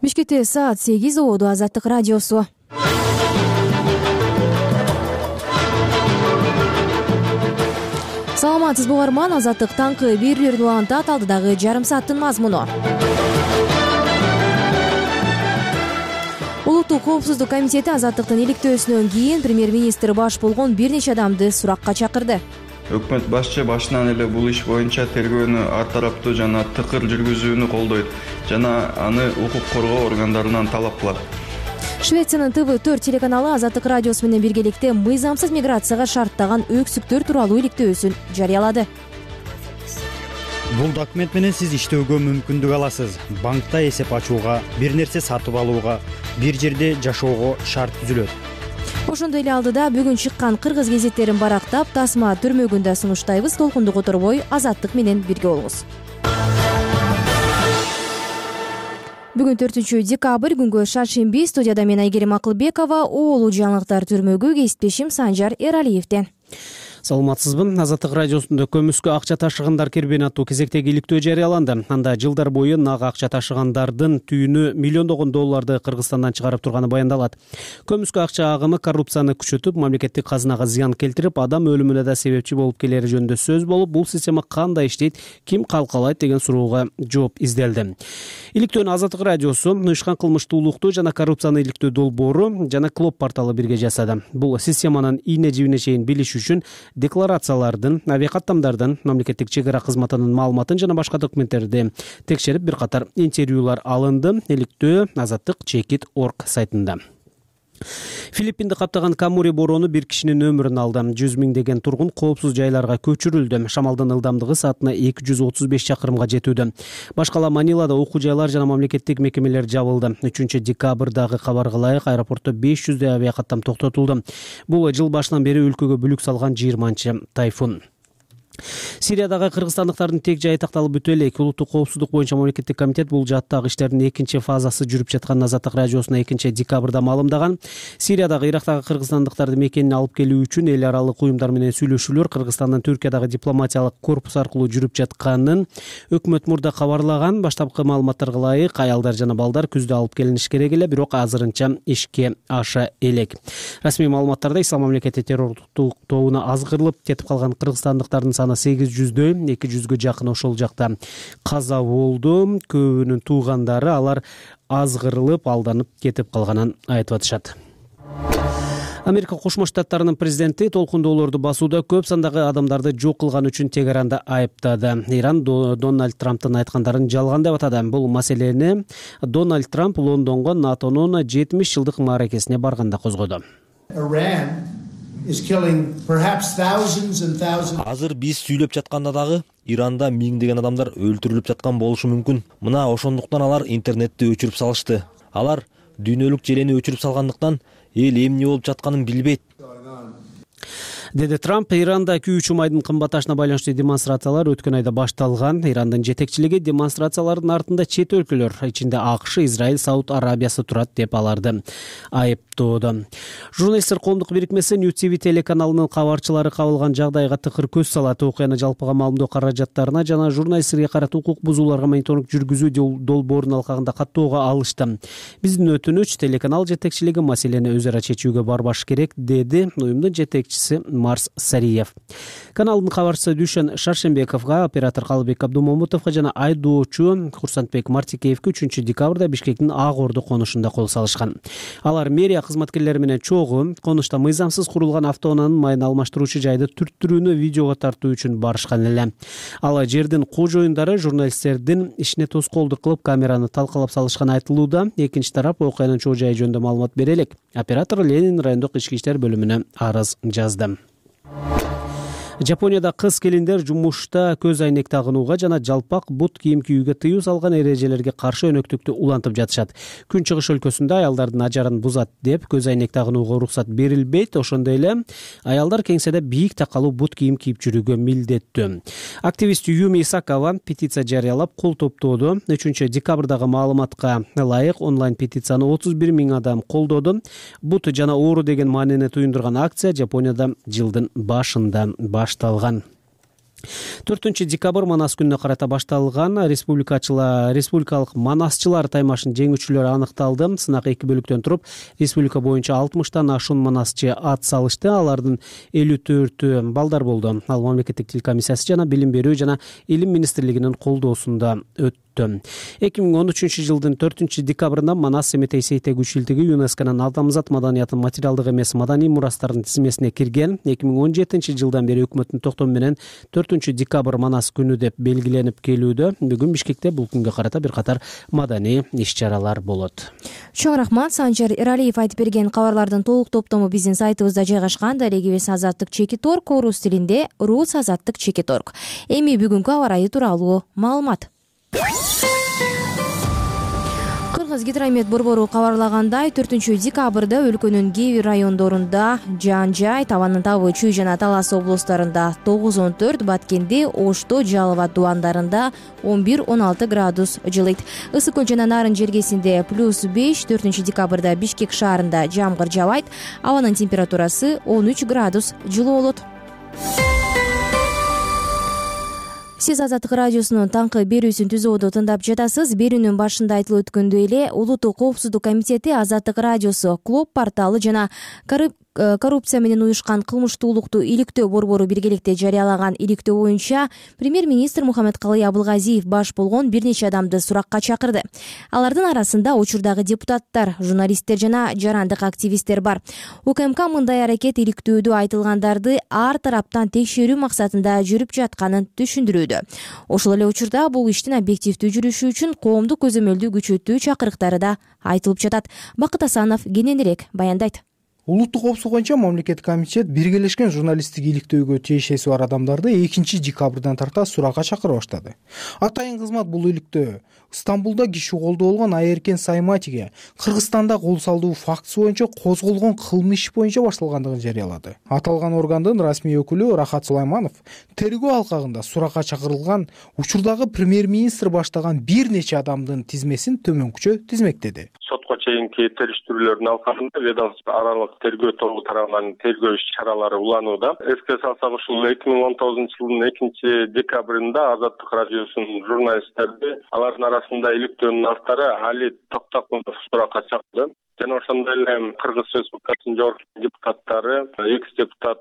Бишкекте саат 8 болду. Азаттык радиосу. Саламатсызбы угарман, Азаттык таңкы берүүлөрүн улантат. Алдыдагы жарым сааттын мазмуну. Улуттук коопсуздук комитети Азаттыктын иликтөөсүнөн кийин премьер-министр баш болгон бир нече адамды суракка чакырды. Өкмөт башчы башынан эле бул иш боюнча тергөөнү ар тараптуу жана тыкыр жүргүзүүнү колдойт жана аны укук коргоо органдарынан талап кылат. Швециянын ТВ4 телеканалы Азаттык радиосу менен биргеликте мыйзамсыз миграцияга шарттаган өксүктөр тууралуу иликтөөсүн жарыялады. Бул документ менен сиз иштөөгө мүмкүндүк аласыз. Банкта эсеп ачууга, бир нерсе сатып алууга, бир жерде жашоого шарт түзүлөт. Ошондой эле алдыда бүгүн чыккан кыргыз гезеттерин барактап, тасма түрмөгүндө сунуштайбыз. Толкунду которбой Азаттык менен бирге болуңуз. Бүгүн 4 декабрь күнгө шаршемби. Студияда мен Айгерим Акылбекова, оолу жаңылыктар түрмөгү кесиптешим Санжар Эралиевден. Саламатсызбы. Азаттык радиосунда көмүскө акча ташыгандар кербени аттуу кезектеги иликтөө жарыяланды. Анда жылдар бою нак акча ташыгандардын түйүнү миллиондогон долларды Кыргызстандан чыгарып турганы баяндалат. Көмүскө акча агымы коррупцияны күчөтүп, мамлекеттик казынага зыян келтирип, адам өлүмүнө да себепчи болуп келери жөнүндө сөз болуп, бул система кандай иштейт, ким калкалайт деген суроога жооп изделди. Иликтөөнү Азаттык радиосу, Уюшкан кылмыштуулукту жана коррупцияны иликтөө долбоору жана Клоп порталы бирге жасады. Бул системанын ийне жибине чейин билиш үчүн декларациялардын, авиакаттамдардын, мамлекеттик чек ара кызматынын маалыматын жана башка документтерди текшерип бир катар интервьюлар алынды. Иликтөө Азаттык.org сайтында. Филиппинди каптаган Камури бороону бир кишинин өмүрүн алды. 100 миңдеген тургун коопсуз жайларга көчүрүлдү. Шамалдын ылдамдыгы саатына 235 чакырымга жетүүдө. Башкала Манилада окуу жайлар жана мамлекеттик мекемелер жабылды. 3 декабрдагы кабарга ылайык аэропортто 500 авиакаттам токтотулду. Бул жыл башынан бери өлкөгө бүлүк салган 20-чы тайфун. Сириядагы кыргызстандыктардын тек жайы такталып бүтө элек. Улуттук коопсуздук боюнча мамлекеттик комитет бул жааттагы иштердин экинчи фазасы жүрүп жатканын Азаттык радиосуна 2 декабрда маалымдаган. Сириядагы, Ирактагы кыргызстандыктарды мекенине алып келүү үчүн эл аралык уюмдар менен сүйлөшүүлөр Кыргызстандан Түркиядагы дипломатиялык корпус аркылуу жүрүп жатканын өкмөт мурда кабарлаган. Баштапкы маалыматтарга ылайык аялдар жана балдар күздө алып келиниш керек эле, бирок азырынча ишке аша элек. Расмий маалыматтарда Ислам мамлекети террорлук тобуна азгырылып кетип калган кыргызстандыктардын 800дөн 200гө жакын ошол жакта каза болду. Көбүнүн туугандары алар азгырылып, алданып кетип калганын айтып атышат. Америка Кошмо Штаттарынын президенти толкундоолорду басууда көп сандагы адамдарды жок кылган үчүн Тегеранды айыптады. Иран Дональд Трамптын айткандарын жалган деп атады. Бул маселени Дональд Трамп Лондонго НАТОнун 70 жылдык мааракесине барганда козгоду. Азыр биз сүйлөп жатканда дагы Иранда миңдеген адамдар өлтүрүлүп жаткан болушу мүмкүн. Мына ошондуктан алар интернетти өчүрүп салышты. Алар дүйнөлүк желени өчүрүп салгандыктан эл эмне болуп жатканын билбейт, деди Трамп. Иранда күйүүчү майдын кымбатташына байланыштуу демонстрациялар өткөн айда башталган. Ирандын жетекчилиги демонстрациялардын артында чет өлкөлөр, ичинде АКШ, Израиль, Сауд Арабиясы турат деп аларды айыптоодо. Журналисттер коомдук бирикмеси News TV телеканалынын кабарчылары кабылган жагдайга тыкыр көз салат. Окуяны жалпыга маалымдоо каражаттарына жана журналисттерге карата укук бузууларга мониторинг жүргүзүү долбоорунун алкагында каттоого алышты. Биздин өтүнүч, телеканал жетекчилиги маселени өз ара чечүүгө барбаш керек, деди уюмдун жетекчиси Марс Сариев. Каналдын кабарчысы Дүйшөн Шаршембековго, оператор Калыбек Абдумамутовго жана айдоочу Курсантбек Мартикеевге 3 декабрда Бишкектин Ак Орду конушунда кол салышкан. Алар мэрия кызматкерлери менен чогуу конушта мыйзамсыз курулган автоунаанын майын алмаштыруучу жайды түрттүрүүнү видеого тартуу үчүн барышкан эле. Ал жердин кожоюндары журналисттердин ишине тоскоолдук кылып камераны талкалап салышканы айтылууда. Экинчи тарап окуянын чоо жайы жөнүндө маалымат бере элек. Оператор Ленин райондук ички иштер бөлүмүнө арыз жазды. Жапонияда кыз келиндер жумушта көз айнек тагынууга жана жалпак бут кийим кийүүгө тыюу салган эрежелерге каршы өнөктүктү улантып жатышат. Күнчыгыш өлкөсүндө аялдардын ажарын бузат деп көз айнек тагынууга уруксат берилбейт. Ошондой эле аялдар кеңседе бийик такалуу бут кийим кийип жүрүүгө милдеттүү. Активист Юми Исакава петиция жарыялап кол топтоодо. 3 декабрдагы маалыматка ылайык онлайн петицияны 31 000 адам колдоду. Бут жана оору деген маанини туюндурган акция Жапонияда жылдын башында башталган. 4 декабрь манас күнүнө карата башталган республикалык манасчылар таймашынын жеңүүчүлөрү аныкталды. Сынак 2 бөлүктөн туруп, республика боюнча 60тан ашуун манасчы ат салышты. Алардын 54 балдар болду. Ал мамлекеттик тил комиссиясы жана билим берүү жана илим министрлигинин колдоосунда өттү. 2013 жылдын 4 декабрында Манас Семетей сейтек училтиги ЮНЕСКОнун адамзат маданиятынын материалдык эмес маданий мурастарынын тизмесине кирген. 2017 жылдан бери өкмөттүн токтому менен 4 декабрь Манас күнү деп белгиленип келүүдө. Бүгүн Бишкекте бул күнгө карата бир катар маданий иш-чаралар болот. Чоң рахмат. Санжар Эралиев айтып берген кабарлардын толук топтому биздин сайтыбызда жайгашкан. Дарегибиз Азаттык Чекиторг, орус тилинде Рус Азаттык Чекиторг. Эми бүгүнкү аба ырайы тууралуу маалымат. Кыргыз-Гидромет борбору кабарлагандай, 4 декабрда өлкөнүн кээ бир райондорунда жаан-жай, табанын табы Чүй жана Талас облустарында 9-14, Баткенде, Ошто, Жалова дубандарында 11-16 градус жылыйт. Ысык көл жана Нарын жергесинде +5, 4 декабрда Бишкек шаарында жамгыр жаабайт, абанын температурасы 13 градус жылуу болот. Сиз Азаттык радиосунун таңкы берүүсүн түзүүдө тыңдап жатасыз. Берүүнүн башында айтылып өткөндөй эле, Улуттук коопсуздук комитети Азаттык радиосу, Клуб порталы жана коррупция менен уюшкан кылмыштуулукту иликтөө борбору биргеликте жарыялаган иликтөө боюнча премьер-министр Мухаммедкалый Абылгазиев баш болгон бир нече адамды суракка чакырды. Алардын арасында учурдагы депутаттар, журналисттер жана жарандык активисттер бар. УКМК мындай аракет иликтөөдө айтылгандарды ар тараптан текшерүү максатында жүрүп жатканын түшүндүрүүдө. Ошол эле учурда бул иштин объективдүү жүрүшү үчүн коомдук көзөмөлдү күчөтүү чакырыктары да айтылып жатат. Бакыт Асанов кененирээк баяндайт. Улуттук коопсуздук боюнча мамлекеттик комитет биргелешкен журналисттик иликтөөгө тиешеси бар адамдарды 2 декабрдан тарта суракка чакыра баштады. Атайын кызмат бул иликтөө Стамбулда киши колдоо болгон Айеркен Сайматиге Кыргызстанда кол салдуу фактысы боюнча козголгон кылмыш иш боюнча башталгандыгын жарыялады. Аталган органдын расмий өкүлү Рахат Сулайманов тергөө алкагында суракка чакырылган учурдагы премьер-министр баштаган бир нече адамдын тизмесин төмөнкүчө тизмектеди. Сотко чейинки териштирүүлөрдүн алкагында ведомство аралык тергөө тобу тарабынан тергөө иш-чаралары уланууда. Эске салсак, ушул 2019 жылдын 2 декабрында Азаттык радиосунун журналисттерди алардын арасында иликтөөнүн автары Али Токтакунов суракка чакырды. Жана ошондой эле Кыргыз Республикасынын жогорку депутаттары, экс-депутат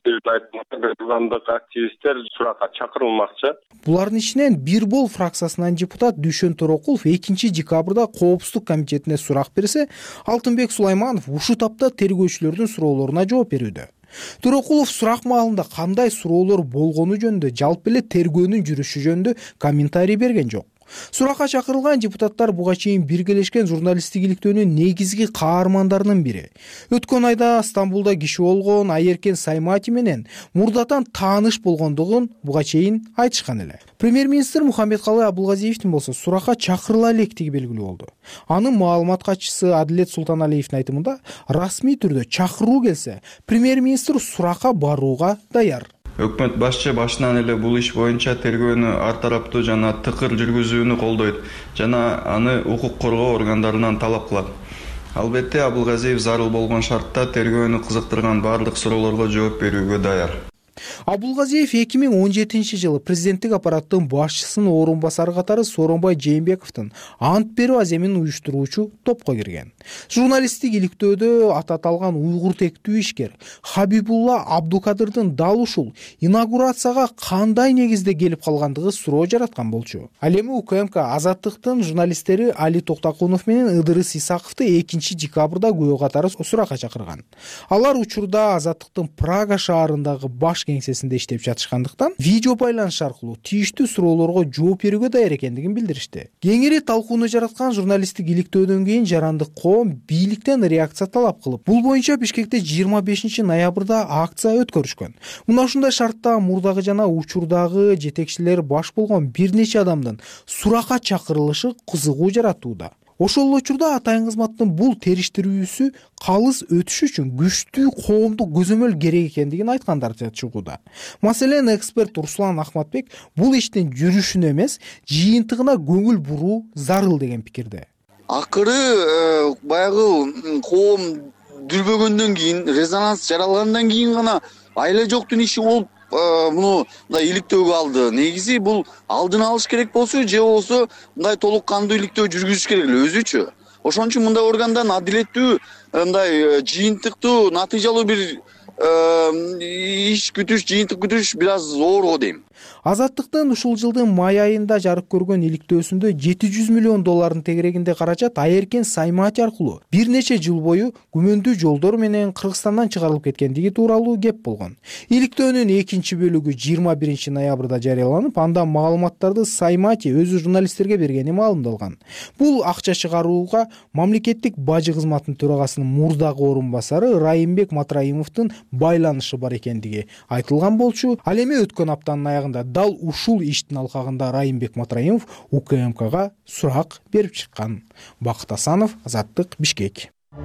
жарандык активисттер суракка чакырылмакчы. Булардын ичинен бир бол фракциясынан депутат Дүйшөн Торокулов 2 декабрда коопсуздук комитетине сурак берсе, Алтынбек Сулайманов ушул тапта тергөөчүлөрдүн суроолоруна жооп берүүдө. Торокулов сурак маалында кандай суроолор болгону жөнүндө, жалпы эле тергөөнүн жүрүшү жөнүндө комментарий берген жок. Суракка чакырылган депутаттар буга чейин биргелешкен журналисттик иликтөөнүн негизги каармандарынын бири. Өткөн айда Стамбулда киши болгон Айеркен Саймати менен мурдатан тааныш болгондугун буга чейин айтышкан эле. Премьер-министр Мухаммедкалый Абылгазиевдин болсо суракка чакырыла электиги белгилүү болду. Анын маалымат катчысы Адилет Султаналиевдин айтымында, расмий түрдө чакыруу келсе, премьер-министр суракка барууга даяр. Өкмөт башчы башынан эле бул иш боюнча тергөөнү ар тараптуу жана тыкыр жүргүзүүнү колдойт жана аны укук коргоо органдарынан талап кылат. Албетте Абылгазиев зарыл болгон шартта тергөөнү кызыктырган баардык суроолорго жооп берүүгө даяр. Абылгазиев 2017 жылы президенттик аппараттын башчысынын орун басары катары Сооронбай Жээнбековдун ант берүү аземин уюштуруучу топко кирген. Журналисттик иликтөөдө аталган уйгур тектүү ишкер Хабибулла Абдукадырдын дал ушул инаугурацияга кандай негизде келип калгандыгы суроо жараткан болчу. Ал эми УКМК Азаттыктын журналисттери Али Токтакунов менен Ыдырыс Исаковду 2 декабрда күбө катары суракка чакырган. Алар учурда Азаттыктын Прага шаарындагы баш кеңсесинде иштеп жатышкандыктан видео байланыш аркылуу тийиштүү суроолорго жооп берүүгө даяр экендигин билдиришти. Кеңири талкууну жараткан журналисттик иликтөөдөн кийин жарандык коом бийликтен реакция талап кылып, бул боюнча Бишкекте 25 ноябрда акция өткөрүшкөн. Мына ушундай шартта мурдагы жана учурдагы жетекчилер баш болгон бир нече адамдын суракка чакырылышы кызыгуу жаратууда. Ошол учурда атайын кызматтын бул териштирүүсү калыс өтүш үчүн күчтүү коомдук көзөмөл керек экендигин айткандар чыгууда. Маселен, эксперт Руслан Ахматбек бул иштин жүрүшүнө эмес, жыйынтыгына көңүл буруу зарыл деген пикирде. Акыры баягы коом дүрбөгөндөн кийин, резонанс жаралгандан кийин гана айла жоктун иши болуп муну мындай иликтөөгө алды? Негизи бул алдын алыш керек болсо же болбосо мындай толук кандуу иликтөө жүргүзүш керек эле өзүчү. Ошон үчүн мындай органдан адилеттүү, мындай жыйынтыктуу, натыйжалуу бир иш күтүш, жыйынтык күтүш бир аз зоор го дейм. Азаттыктын ушул жылдын май айында жарык көргөн иликтөөсүндө $700 миллион тегерегинде каражат Айеркен Саймати аркылуу бир нече жыл бою күмөндүү жолдор менен Кыргызстандан чыгарылып кеткендиги тууралуу кеп болгон. Иликтөөнүн экинчи бөлүгү 21 ноябрда жарыяланып, анда маалыматтарды Саймати өзү журналисттерге бергени маалымдалган. Бул акча чыгарууга мамлекеттик бажы кызматынын төрагасынын мурдагы орун басары Райымбек Матраимовдун байланышы бар экендиги айтылган болчу. Ал эми өткөн аптанын аягында дал ушул иштин алкагында Райымбек Матраимов УКМКга сурак берип чыккан. Бакыт Асанов, Азаттык, Бишкек.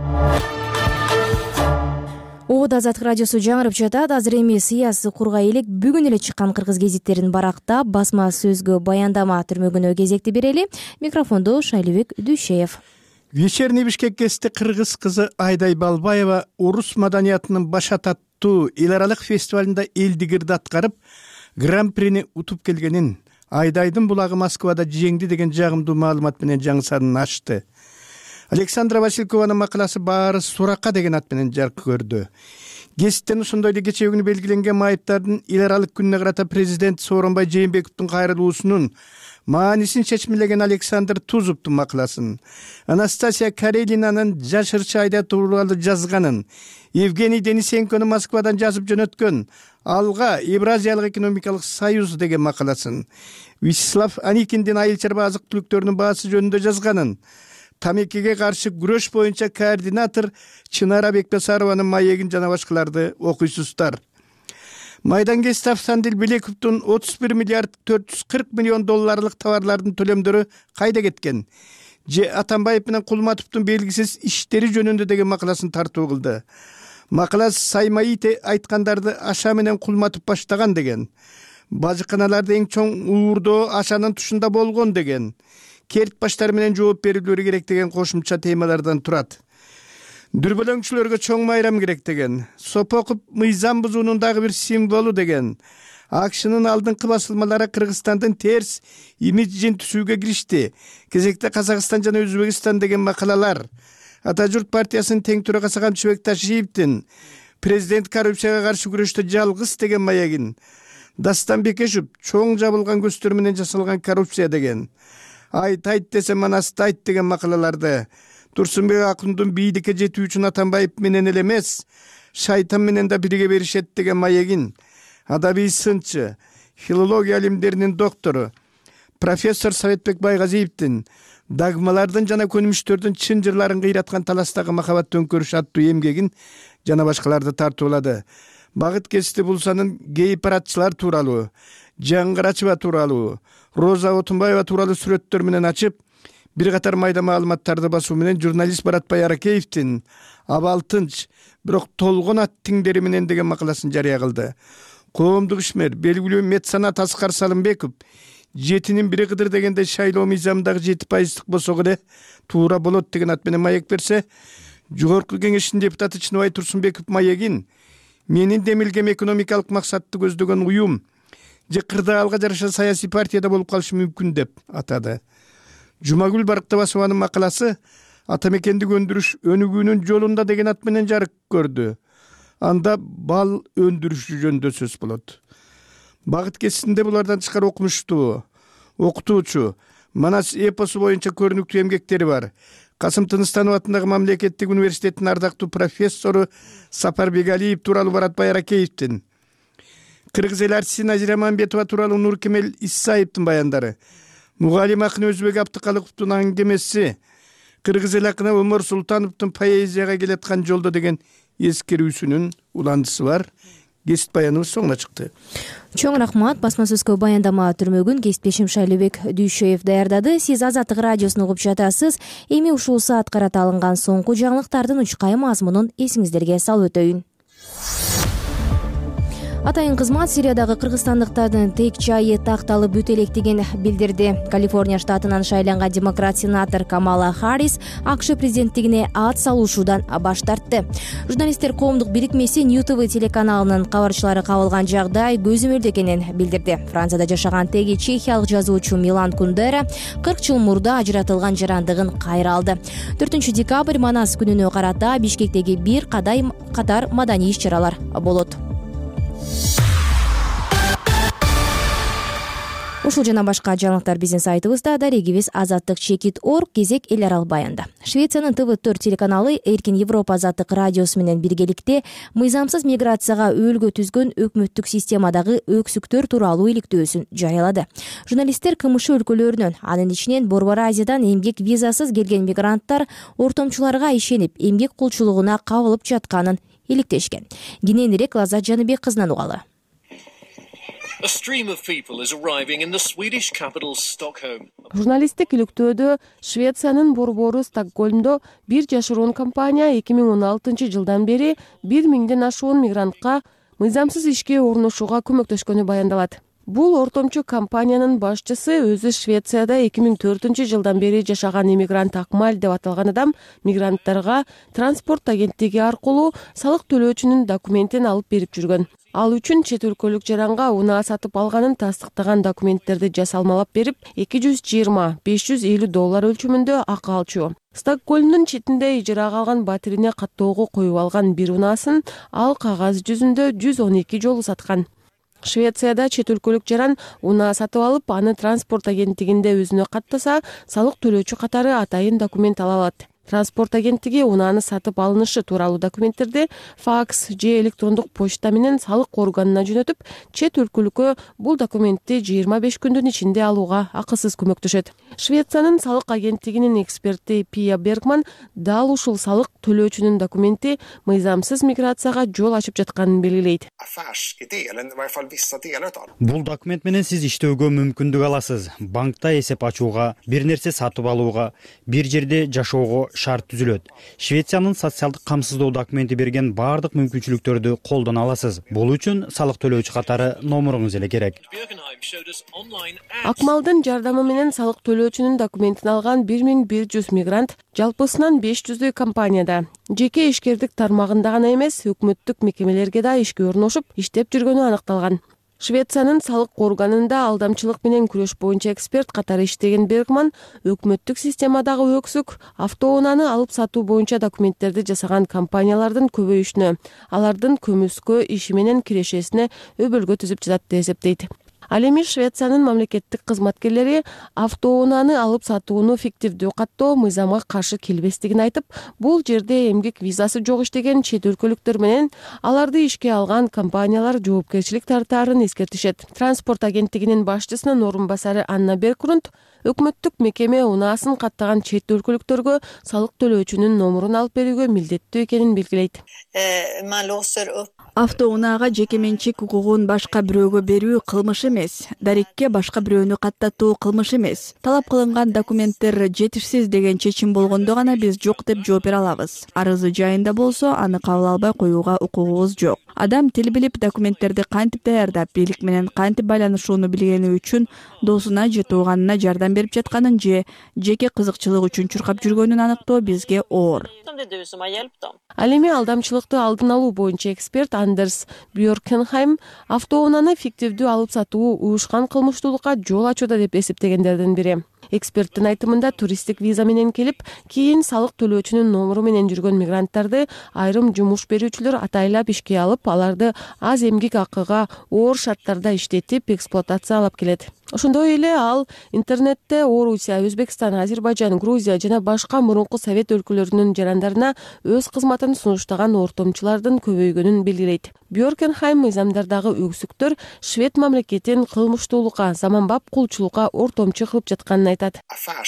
Азаттык радиосу жаңырып жатат. Азыр эми сыясий кургай элек бүгүн эле чыккан кыргыз гезиттерин барактап, басма сөзгө баяндама түрмөгүнө кезекти берели. Микрофондо Шайлыбек Дүйшеев. Вечерний Бишкекте кыргыз кызы Айдай Балбаева орус маданиятынын баш аттуу эл аралык фестивалында элдигирди аткарып, гран-прини утуп келгенин, Айдайдын булагы Москвада жеңди деген жагымдуу маалымат менен жаңы санын ачты. Александра Василькованын макаласы баары суракка деген ат менен жарык көрдү. Гезиттен ошондой эле кечээ күнү белгиленген майыптардын эл аралык күнүнө карата президент Сооронбай Жээнбековдун кайрылуусунун маанисин чечмелеген Александр Тузовдун макаласын, Анастасия Карелинанын жашырчы Айдай тууралуу жазганын, Евгений Денисенконун Москвадан жазып жөнөткөн Алга Евразиялык экономикалык союз деген макаласын, Вячеслав Аникиндин айыл чарба азык түлүктөрүнүн баасы жөнүндө жазганын, тамекиге каршы күрөш боюнча координатор Чынара Бекбасарованын маегин жана башкаларды окуйсуздар. Майдангест Авсандил Белековдун $31 миллиард $440 миллион товарлардын төлөмдөрү кайда кеткен? Же Атамбаев менен Кулматовдун белгисиз иштери жөнүндө деген макаласын тартуу кылды. Макала Саймаите айткандарды Аша менен Кулматов баштаган деген. Бажыканаларда эң чоң уурдоо Ашанын тушунда болгон деген. Керт баштары менен жооп берүүлөрү керек деген кошумча темалардан турат. Дүрбөлөңчүлөргө чоң майрам керек деген. Сопокуп мыйзам бузуунун дагы бир символу деген. АКШнын алдыңкы басылмалары Кыргызстандын терс имиджин түзүүгө киришти. Кезекте Казакстан жана Өзбекстан деген макалалар. Ата журт партиясынын тең төрагасы Камчыбек Ташиевдин президент коррупцияга каршы күрөштө жалгыз деген маягин. Дастан Бекешев чоң жабылган көздөр менен жасалган коррупция деген. Айт десе манастайт деген макалаларды. Турсунбек Акундун бийликке жетүү үчүн Атамбаев менен эле эмес, шайтан менен да бирге беришет деген маегин. Адабий сынчы, филология илимдеринин доктору, профессор Советбек Байгазиевдин догмалардын жана көнүмүштөрдүн чын жырларын кыйраткан таластагы махабат төңкөрүш аттуу эмгегин жана башкаларды тартуулады. Багыт Кести Булсанын гей-парадчылар тууралуу, Жаңгырачева тууралуу, Роза Отунбаева тууралуу сүрөттөр менен ачып, бир катар майда маалыматтарды басуу менен журналист Баратбай Аракеевдин абал тынч, бирок толгон ат тиңдери менен деген макаласын жарыя кылды. Коомдук ишмер, белгилүү меценат Аскар Салымбеков жетинин бири кыдыр дегенде шайлоо мыйзамындагы 7% болсо эле туура болот деген ат менен маек берсе, жогорку кеңештин депутаты Чыныбай Турсунбеков маегин менин демилгем экономикалык максатты көздөгөн уюм же кырдаалга жараша саясий партияда болуп калышы мүмкүн деп атады. Жумагүл Барктабасованын макаласы атамекендик өндүрүш өнүгүүнүн жолунда деген ат менен жарык көрдү. Анда бал өндүрүшү жөнүндө сөз болот. Багыт Кестинде булардан тышкары окумуштуу, окутуучу, Манас эпосу боюнча көрүнүктүү эмгектери бар. Касым Тыныстанов атындагы мамлекеттик университеттин ардактуу профессору Сапар Бегалиев тууралуу Баратбай Аракеевдин, кыргыз эл артисти Назира Мамбетова тууралуу Нуркемел Исаевдин баяндары, Мугалим акын Өзбек Абдыкалыковдун аңгемеси, кыргыз эл акыны Өмөр Султановдун поэзияга келаткан жолдо деген эскерүүсүнүн уландысы бар. Гест баяныбыз соңуна чыкты. Чоң рахмат. Басма сөзгө баяндама түрмөгүн кесиптешим Шайлыбек Дүйшеев даярдады. Сиз Азаттык радиосун угуп жатасыз. Эми ушул саат карата алынган соңку жаңылыктардын учкай мазмунун эсиңиздерге салып өтөйүн. Атайын кызмат Сириядагы кыргызстандыктардын тек жайы такталып бүтө электигин билдирди. Калифорния штатынан шайланган демократ сенатор Камала Харрис АКШ президенттигине ат салуушудан баш тартты. Журналисттер коомдук бирикмеси New TV телеканалынын кабарчылары кабылган жагдай көзөмөлдө экенин билдирди. Францияда жашаган теги чехиялык жазуучу Милан Кундера 40 жыл мурда ажыратылган жарандыгын кайра алды. 4 декабрь Манас күнүнө карата Бишкектеги бир катар маданий иш-чаралар болот. Ушул жана башка жаңылыктар биздин сайтыбызда, дарегибиз azattik.org кезек эл аралык баянда. Швециянын TV4 телеканалы Эркин Европа Азаттык радиосу менен биргеликте мыйзамсыз миграцияга өөлгө түзгөн өкмөттүк системадагы өксүктөр тууралуу иликтөөсүн жарыялады. Журналисттер КМШ өлкөлөрүнөн, анын ичинен Борбор Азиядан эмгек визасыз келген мигранттар ортомчуларга ишенип, эмгек кулчулугуна кабылып жатканын иликтешкен. Кененирээк Лаззат Жаныбек кызынан угалы. A stream of people is arriving in the Swedish capital Stockholm. Журналисттик иликтөөдө Швециянын борбору Стокгольмдо бир жашыруун компания 2016 жылдан бери 1000ден ашуун мигрантка мыйзамсыз ишке орношууга көмөктөшкөнү баяндалат. Бул ортомчу компаниянын башчысы өзү Швецияда 2004 жылдан бери жашаган иммигрант Акмаль деп аталган адам мигранттарга транспорт агенттиги аркылуу салык төлөөчүнүн документин алып берип жүргөн. Ал үчүн чет өлкөлүк жаранга унаа сатып алганын тастыктаган документтерди жасалмалап берип, $220–550 өлчөмүндө акы алчу. Стокгольмдун четинде ижарага алган батирине каттоого коюп алган бир унаасын ал кагаз жүзүндө 112 жолу саткан. Швецияда чет өлкөлүк жаран унаа сатып алып, аны транспорт агенттигинде өзүнө каттаса, салык төлөөчү катары атайын документ ала алат. Транспорт агенттиги унааны сатып алынышы тууралуу документтерди факс же электрондук почта менен салык органына жөнөтүп, чет өлкөлүккө бул документти 25 күндүн ичинде алууга акысыз көмөктөшөт. Швециянын салык агенттигинин эксперти Пия Бергман дал ушул салык төлөөчүнүн документи мыйзамсыз миграцияга жол ачып жатканын белгилейт. Бул документ менен сиз иштөөгө мүмкүндүк аласыз. Банкта эсеп ачууга, бир нерсе сатып алууга, бир жерде жашоого шарт түзүлөт. Швециянын социалдык камсыздоо документи берген баардык мүмкүнчүлүктөрдү колдоно аласыз. Бул үчүн салык төлөөчү катары номуруңуз эле керек. Акмалдын жардамы менен салык төлөөчүнүн документин алган 1100 мигрант жалпысынан 500 компанияда, жеке ишкердик тармагында гана эмес, өкмөттүк мекемелерге да ишке орношуп, иштеп жүргөнү аныкталган. Швециянын салык органында алдамчылык менен күрөш боюнча эксперт катары иштеген Бергман өкмөттүк системадагы өксүк автоунааны алып сатуу боюнча документтерди жасаган компаниялардын көбөйүшүнө, алардын көмүскө иши менен кирешесине өбөлгө түзүп жатат деп эсептейт. Ал эми Швециянын мамлекеттик кызматкерлери автоунааны алып сатууну фиктивдүү каттоо мыйзамга каршы келбестигин айтып, бул жерде эмгек визасы жок иштеген чет өлкөлүктөр менен аларды ишке алган компаниялар жоопкерчилик тартаарын эскертишет. Транспорт агенттигинин башчысынын орун басары Анна Беркрунд өкмөттүк мекеме унаасын каттаган чет өлкөлүктөргө салык төлөөчүнүн номурун алып берүүгө милдеттүү экенин белгилейт. Автоунаага жеке менчик укугун башка бирөөгө берүү кылмыш эмес, дарекке башка бирөөнү каттатуу кылмыш эмес. Талап кылынган документтер жетишсиз деген чечим болгондо гана биз жок деп жооп бере алабыз. Арызы жайында болсо, аны кабыл албай коюуга укугубуз жок. Адам тил билип, документтерди кантип даярдап, бийлик менен кантип байланышууну билгени үчүн досуна же тууганына жардам берип жатканын же жеке кызыкчылык үчүн чуркап жүргөнүн аныктоо бизге оор. Ал эми алдамчылыкты алдын алуу боюнча эксперт Андерс Бьоркенхайм автоунааны фиктивдүү алып сатуу уюшкан кылмыштуулукка жол ачууда деп эсептегендердин бири. Эксперттин айтымында туристтик виза менен келип, кийин салык төлөөчүнүн номуру менен жүргөн мигранттарды айрым жумуш берүүчүлөр атайлап ишке алып, аларды аз эмгек акыга оор шарттарда иштетип, эксплуатациялап келет. Ошондой эле ал интернетте Орусия, Өзбекстан, Азербайжан, Грузия жана башка мурунку совет өлкөлөрүнүн жарандарына өз кызматын сунуштаган ортомчулардын көбөйгөнүн белгилейт. Бьоркенхайм мыйзамдардагы өксүктөр швед мамлекетин кылмыштуулукка, заманбап кулчулукка ортомчу кылып жатканын айтат.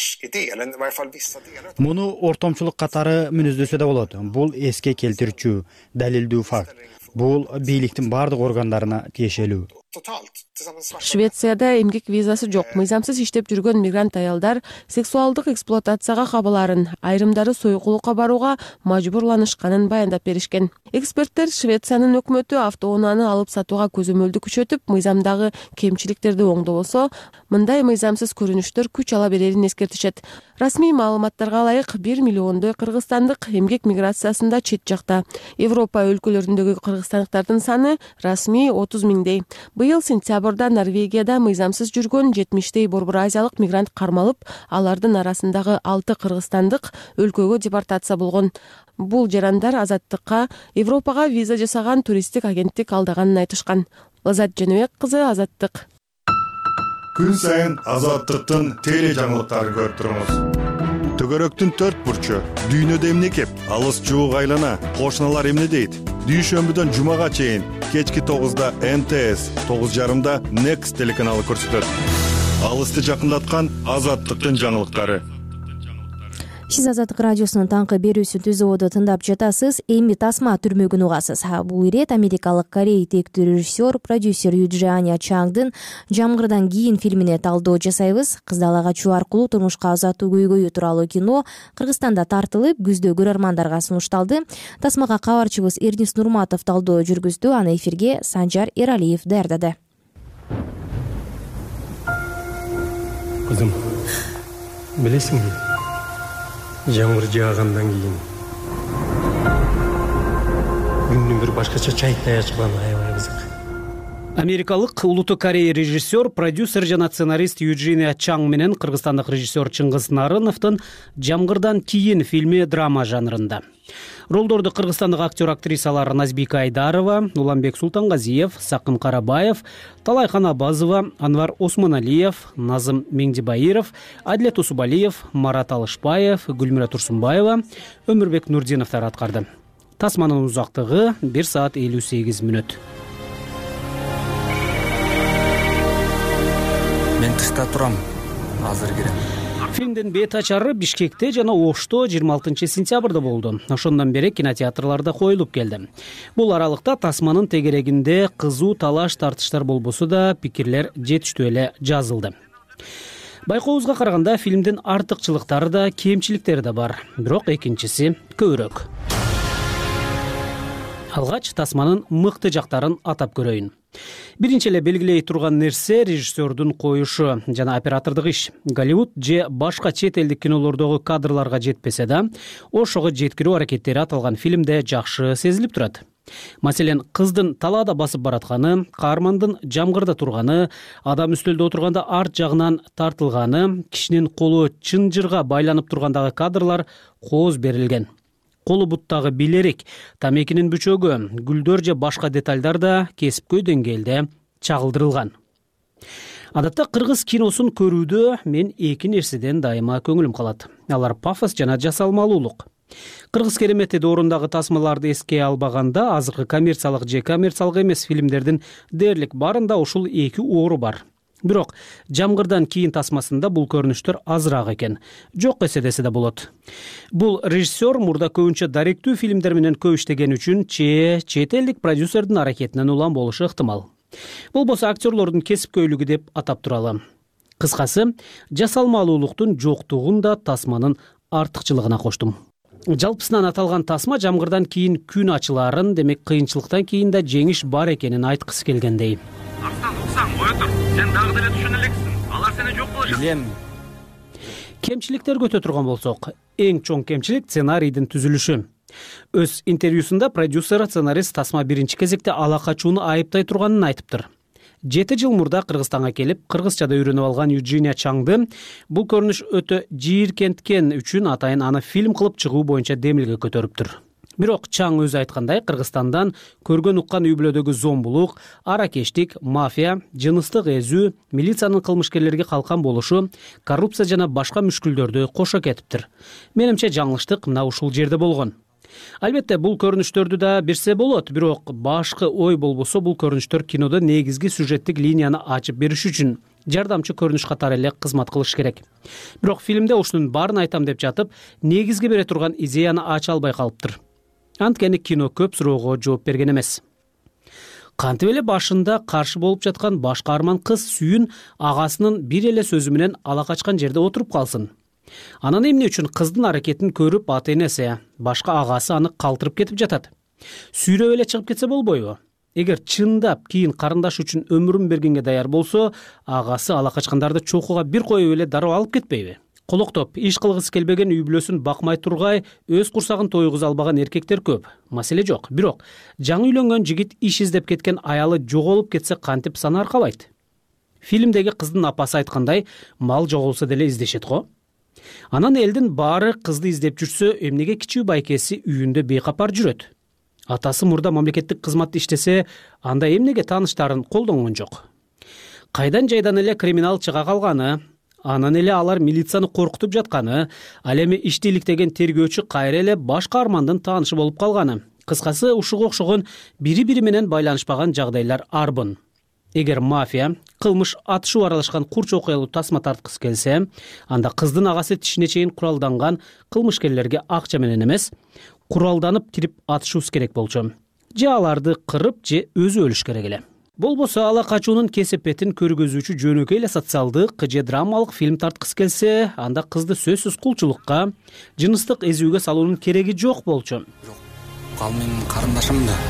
Муну ортомчулук катары мүнөздөсө да болот. Бул эске келтирүүчү, далилдүү факт. Бул бийликтин бардык органдарына тиешелүү. Швецияда эмгек визасы жок, мыйзамсыз иштеп жүргөн мигрант аялдар сексуалдык эксплуатацияга кабылаарын, айрымдары сойкулукка барууга мажбурланышканын баяндап беришкен. Эксперттер Швециянын өкмөтү автоунааны алып сатууга көзөмөлдү күчөтүп, мыйзамдагы кемчиликтерди оңдобосо, мындай мыйзамсыз көрүнүштөр күч ала берерин эскертишет. Расмий маалыматтарга ылайык 1 миллиондой кыргызстандык эмгек миграциясында чет жакта. Европа өлкөлөрүндөгү кыргызстандыктардын саны расмий 30 миңдей. Быйыл сентябрда Норвегияда мыйзамсыз жүргөн 70 борбор азиялык мигрант кармалып, алардын арасындагы 6 кыргызстандык өлкөгө депортация болгон. Бул жарандар Азаттыкка Европага виза жасаган туристтик агенттик алдаганын айтышкан. Лазат Женебек кызы, Азаттык. Күн сайын Азаттыктын теле жаңылыктарын көрүп туруңуз. Төгөрөктүн 4 бурчу, дүйнөдө эмне кеп, алыс жуук айлана, кошуналар эмне дейт? Дүйшөмбүдөн жумага чейин кечки 9-да МТС, 9:30-да Next телеканалы көрсөтөт. Алысты жакындаткан Азаттыктын жаңылыктары. Сиз Азаттык радиосунун таңкы берүүсүн түзүүдө тыңдап жатасыз. Эми тасма түрмөгүн угасыз. Бул ирет америкалык Корей тектүү режиссер, продюсер Юджианя Чаңдын «Жамгырдан кийин» фильмине талдоо жасайбыз. Кыздала качуу аркылуу турмушка азаттуу көйгөйү тууралуу кино Кыргызстанда тартылып, күздө көрөрмандарга сунушталды. Тасмага кабарчыбыз Эрнис Нурматов талдоо жүргүздү. Аны эфирге Санжар Эралиев даярдады. Кызым, билесиңби? Жамгыр жаагандан кийин күндүн бир башкача чайтай ачылганы аябай кызык. Америкалык улуттуу Корея режиссер, продюсер жана сценарист Юджиния Чаң менен кыргызстандык режиссер Чыңгыз Нарыновдун «Жамгырдан кийин» фильми драма жанрында. Ролдорду кыргызстандык актер актрисалар Назбика Айдарова, Уланбек Султангазиев, Сакым Карабаев, Талайхан Абазова, Анвар Осмоналиев, Назым Меңдибайыров, Адлет Усубалиев, Марат Алышбаев, Гүлмира Турсунбаева, Өмүрбек Нурдиновдор аткарды. Тасманын узактыгы 1 саат 58 мүнөт. Мен тышта турам, азыр кирем. Фильмдин бет ачары Бишкекте жана Ошто 26 сентябрда болду. Ошондон бери кинотеатрларда коюлуп келди. Бул аралыкта тасманын тегерегинде кызуу талаш тартыштар болбосо да пикирлер жетиштүү эле жазылды. Байкообузга караганда фильмдин артыкчылыктары да, кемчиликтери да бар, бирок экинчиси көбүрөөк. Алгач тасманын мыкты жактарын атап көрөйүн. Биринчи эле белгилей турган нерсе режиссердун коюшу жана оператордук иш. Голливуд же башка чет элдик кинолордогу кадрларга жетпесе да, ошого жеткирүү аракеттери аталган фильмде жакшы сезилип турат. Маселен, кыздын талаада басып баратканы, каармандын жамгырда турганы, адам үстөлдө отурганда арт жагынан тартылганы, кишинин колу чынжырга байланып тургандагы кадрлар кооз берилген. Колу буттагы билерик, тамекинин бүчөгү, гүлдөр же башка детальдар да кесипкөй деңгээлде чагылдырылган. Адатта кыргыз киносун көрүүдө мен эки нерседен дайыма көңүлүм калат. Алар пафос жана жасалмалуулук. Кыргыз керемети доорундагы тасмаларды эске албаганда, азыркы коммерциялык же коммерциялык эмес фильмдердин дээрлик барында ушул эки оору бар. Бирок Жамгырдан кийин тасмасында бул көрүнүштөр азыраак экен. Жок десе да болот. Бул режиссер мурда көбүнчө даректүү фильмдер менен көп иштеген үчүн чет элдик продюсердин аракетинен улам болушу ыктымал. Болбосо актерлордун кесипкөйлүгү деп атап туралы. Кыскасы, жасалмалуулуктун жоктугун да тасманын артыкчылыгына коштум. Жалпысынан аталган тасма Жамгырдан кийин күн ачыларын, демек кыйынчылыктан кийин да жеңиш бар экенин айткысы келгендей. Сен дагы деле түшүнө элексиң. Алар сени жок кылышат. Билем. Кемчиликтерге өтө турган болсок, эң чоң кемчилик сценарийдин түзүлүшү. Өз интервьюсунда продюсер, сценарист тасма биринчи кезекте ала качууну айыптай турганын айтыптыр. 7 жыл мурда Кыргызстанга келип, кыргызчада үйрөнүп алган Юджиния Чаңды бул көрүнүш өтө жийиркенткен үчүн атайын аны фильм кылып чыгуу боюнча демилге көтөрүптүр. Бирок Чаң өзү айткандай, Кыргызстандан көргөн уккан үй бүлөдөгү зомбулук, аракештик, мафия, жыныстык эзүү, милициянын кылмышкерлерге калкан болушу, коррупция жана башка мүшкүлдөрдү кошо кетиптир. Менимче жаңылыштык мына ушул жерде болгон. Албетте, бул көрүнүштөрдү да берсе болот, бирок башкы ой болбосо бул көрүнүштөр кинодо негизги сюжеттик линияны ачып бериш үчүн жардамчы көрүнүш катары эле кызмат кылыш керек. Бирок фильмде ушунун баарын айтам деп жатып, негизги бере турган идеяны ача албай калыптыр. Анткени кино көп суроого жооп берген эмес. кантип эле башында каршы болуп жаткан баш каарман кыз сүйүн агасынын бир эле сөзү менен ала качкан жерде отуруп калсын? Анан эмне үчүн кыздын аракетин көрүп ата энеси, башка агасы аны калтырып кетип жатат? Сүйрөп эле чыгып кетсе болбойбу? Эгер чындап кийин карындаш үчүн өмүрүн бергенге даяр болсо, агасы ала качкандарды чокуга бир коюп эле дароо алып кетпейби? Колоктоп иш кылгысы келбеген үй бүлөсүн бакмай тургай өз курсагын тойгуза албаган эркектер көп. Маселе жок. Бирок жаңы үйлөнгөн жигит иш издеп кеткен аялы жоголуп кетсе кантип саны аркабайт? Фильмдеги кыздын апасы айткандай, мал жоголсо деле издешет го. Анан элдин баары кызды издеп жүрсө, эмнеге кичүү байкеси үйүндө бейкапар жүрөт? Атасы мурда мамлекеттик кызматта иштесе, анда эмнеге тааныштарын колдонгон жок? Кайдан жайдан эле криминал чыга калганы, анан эле алар милицияны коркутуп жатканы, ал эми ишти иликтеген тергөөчү кайра эле баш каармандын таанышы болуп калганы. Кыскасы, ушуга окшогон бири-бири менен байланышпаган жагдайлар арбын. Эгер мафия кылмыш атышуу аралашкан курч окуялуу тасма тарткысы келсе, анда кыздын агасы тишине чейин куралданган кылмышкерлерге акча менен эмес, куралданып кирип атышуусу керек болчу. Же аларды кырып, же өзү өлүш керек эле. Болбосо ала качуунун кесепетин көргөзүүчү жөнөкөй эле социалдык же драмалык фильм тарткысы келсе, анда кызды сөзсүз кулчулукка, жыныстык эзүүгө салуунун кереги жок болчу. Ал менин карындашым да.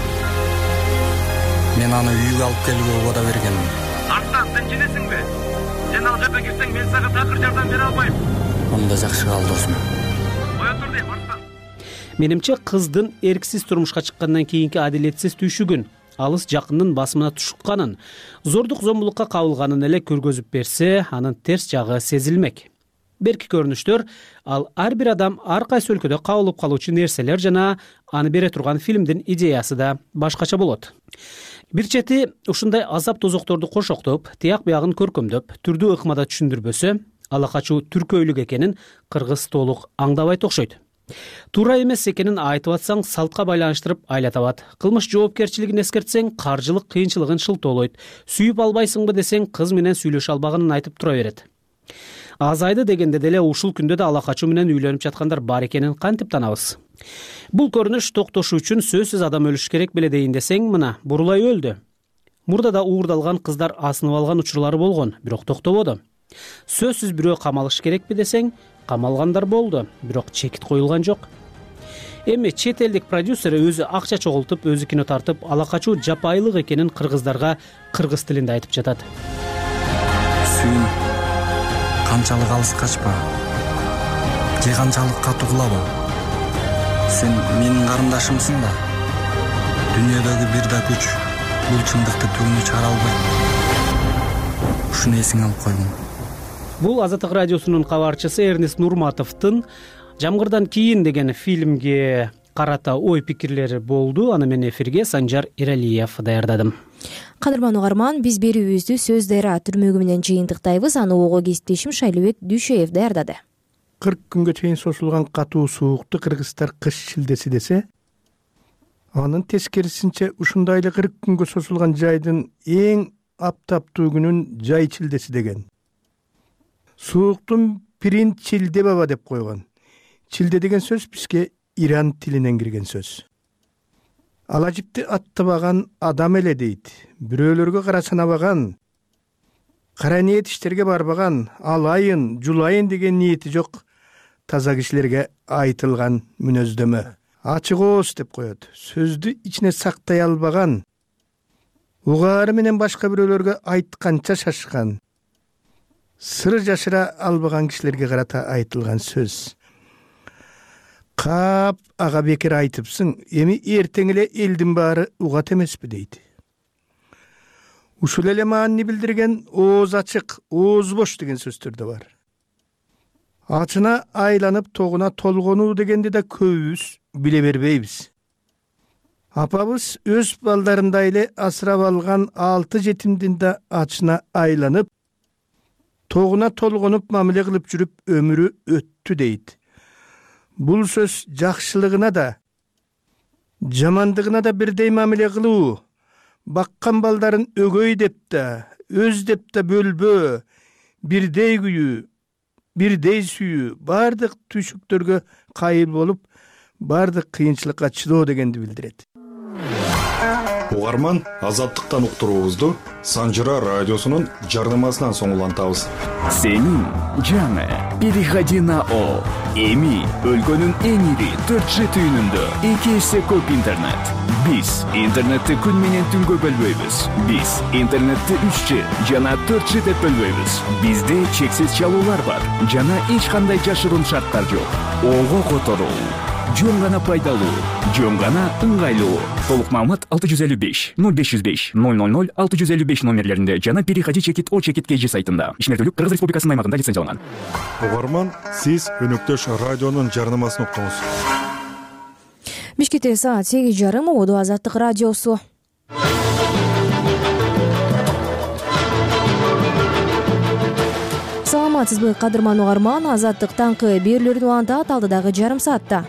Мен аны үйгө алып келүүгө убада бергенмин. Арстан, сен женесиңби? Сен ал жерге кирсең, мен сага такыр жардам бере албайм. Мында жакшы кал досум. Кое тур дейм, Арстан. Менимче кыздын эрксиз турмушка чыккандан кийинки адилетсиз түйшүгүн, алыс жакындын басымына тушукканын, зордук зомбулукка кабылганын эле көргөзүп берсе, анын терс жагы сезилмек. Берки көрүнүштөр ал ар бир адам ар кайсы өлкөдө кабылып калуучу нерселер жана аны бере турган фильмдин идеясы да башкача болот. Бир чети ушундай азап тозокторду кошоктоп, тияк биягын көркөмдөп, түрдүү ыкмада түшүндүрбөсө, ала качуу түркөйлүк экенин кыргыз толук аңдабайт окшойт. Туура эмес экенин айтып атсаң, салтка байланыштырып айла табат. Кылмыш жоопкерчилигин эскертсең, каржылык кыйынчылыгын шылтоолойт. Сүйүп албайсыңбы десең, кыз менен сүйлөшө албаганын айтып тура берет. Азайды дегенде деле ушул күндө да ала качуу менен үйлөнүп жаткандар бар экенин кантип танабыз? Бул көрүнүш токтошу үчүн сөзсүз адам өлүш керек беле дейин десең, мына бурулай өлдү. Мурда да уурдалган кыздар асынып алган учурлары болгон, бирок токтободу. Сөзсүз бирөө камалыш керекпи десең, камалгандар болду, бирок чекит коюлган жок. Эми чет элдик продюсер өзү акча чогултуп, өзү кино тартып, ала качуу жапайылык экенин кыргыздарга кыргыз тилинде айтып жатат. Сүйүн, канчалык алыс качпа, же канчалык катуу кылабы? Сен менин карындашымсың да. Дүйнөдөгү бир да күч бул чындыкты түбүнө чыгара албайт. Ушуну эсиңе алып койгун. Бул Азаттык радиосунун кабарчысы Эрнест Нурматовдун «Жамгырдан кийин» деген фильмге карата ой пикирлери болду. Аны мен эфирге Санжар Иралиев даярдадым. Кадырман угарман, биз берүүбүздү Сөз Дайра түрмөгү менен жыйынтыктайбыз. Аны ого кесиптешим Шайлыбек Дүйшөев даярдады. 40 күнгө чейин созулган катуу суукту кыргыздар кыш шилдеси десе, анын тескерисинче ушундай эле 40 күнгө созулган жайдын эң аптаптуу күнүн жай чилдеси деген. Сууктун пирин чилде баба деп койгон. Чилде деген сөз бизге Иран тилинен кирген сөз. Ала жипти аттабаган адам эле дейт. Бирөөлөргө кара санабаган, кара ниет иштерге барбаган, алайын, жулайын деген ниети жок таза кишилерге айтылган мүнөздөмө. Ачык ооз деп коет. Сөздү ичине сактай албаган, угаары менен башка бирөөлөргө айтканча шашкан, сыр жашыра албаган кишилерге карата айтылган сөз. Кап ага бекер айтыпсың, эми эртең эле элдин баары угат эмеспи дейт. Ушул эле маани билдирген ооз ачык, ооз бош деген сөздөр да бар. Ачына айланып тогуна толгонуу дегенди да көбүбүз биле бербейбиз. Апабыз өз балдарындай эле асырап алган 6 жетимдин да ачына айланып, тогуна толгонуп мамиле кылып жүрүп өмүрү өттү дейт. Бул сөз жакшылыгына да, жамандыгына да бирдей мамиле кылуу, баккан балдарын өгөй деп да, өз деп да бөлбөө, бирдей күйүү, бирдей сүйүү, бардык түйшүктөргө кайыл болуп, бардык кыйынчылыкка чыдоо дегенди билдирет. угарман, азаттыктан уктуруубузду Санжыра радиосунун жарнамасынан соң улантабыз. Сенин жаңы переходи на О. Эми өлкөнүн эң ири 4G түйүнүндө 2 эсе көп интернет. Биз интернетти күн менен түнгө бөлбөйбүз. Биз интернетти 3G жана 4G деп бөлбөйбүз. Бизде чексиз чалуулар бар жана эч кандай жашыруун шарттар жок. Ого которуу, жөн гана пайдалуу, жөн гана ыңгайлуу. Толук маалымат 655 0505 000 655 номерлеринде жана переходи чекит О чекит KG сайтында. Ишмердүүлүк Кыргыз Республикасынын аймагында лицензияланган. Угарман, сиз өнөктөш радионун жарнамасын уктуңуз. Бишкекте саат 8:30 Оду Азаттык радиосу. Саламатсызбы, кадырман угарман, Азаттык таңкы берүүлөрүн улантат алдыдагы жарым саатта.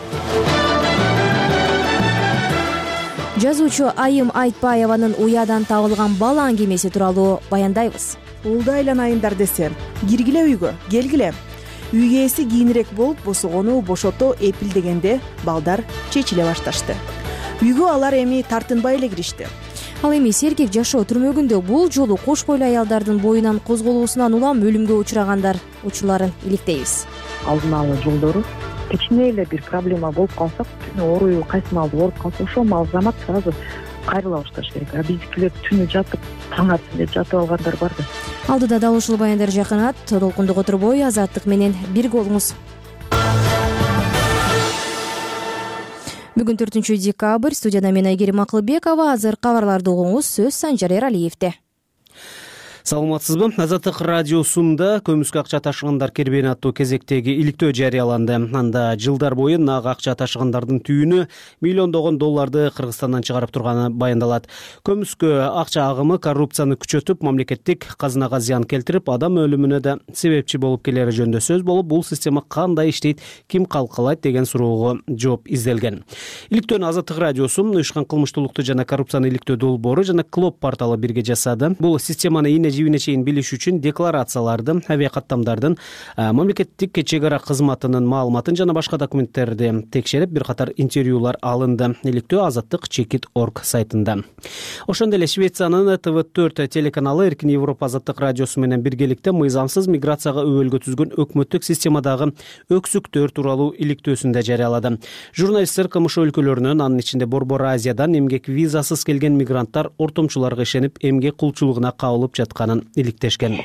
Жазуучу Айым Айтбаеванын уядан табылган бала аңгемеси тууралуу баяндайбыз. Улду айланайындар десе, киргиле үйгө, келгиле. Үй ээси кийинирээк болуп, босогону бошото эпилдегенде балдар чечиле башташты. Үйгө алар эми тартынбай эле киришти. Ал эми сергек жашоо түрмөгүндө бул жолу кош бойлуу аялдардын боюнан козголуусунан улам өлүмгө учурагандар учурларын иликтейбиз. Алдын ала жолдору кичине эле бир проблема болуп калса, ооруй кайсы маалда ооруп калса, ошол маал замат сразу кайрыла башташ керек. А биздикилер түнү жатып, таң атсын деп жатып алгандар бар да. Алдыда дал ушул баяндар жакынат. Толкунду которбой Азаттык менен бирге болуңуз. Бүгүн 4 декабрь, студияда мен Айгерим Акылбекова. Азыр кабарларды угуңуз, сөз Санжар Эралиевде. Саламатсызбы? Азаттык радиосунда көмүскө акча ташыгандар кербени аттуу кезектеги иликтөө жарыяланды. Анда жылдар бою нак акча ташыгандардын түйүнү миллиондогон долларды Кыргызстандан чыгарып турганы баяндалат. Көмүскө акча агымы коррупцияны күчөтүп, мамлекеттик казынага зыян келтирип, адам өлүмүнө да себепчи болуп келери жөнүндө сөз болуп, бул система кандай иштейт, ким калкалайт деген суроого жооп изделген. Иликтөөнү Азаттык радиосу, уюшкан кылмыштуулукту жана коррупцияны иликтөө долбоору жана Клоп порталы бирге жасады. Бул системаны жибине чейин билиш үчүн декларацияларды, авиакаттамдардын, мамлекеттик чек ара кызматынын маалыматын жана башка документтерди текшерип, бир катар интервьюлар алынды. Иликтөө Азаттык Чекит.орг сайтында. Ошондой эле Швециянын ТВ4 телеканалы Эркин Европа Азаттык радиосу менен биргеликте мыйзамсыз миграцияга өбөлгө түзгөн өкмөттүк системадагы өксүктөр тууралуу иликтөөсүндө жарыялады. Журналисттер КМШ өлкөлөрүнөн, анын ичинде Борбор Азиядан эмгек визасыз келген мигранттар ортомчуларга ишенип, эмгек кулчулугуна кабылып жаткан иликтешкен.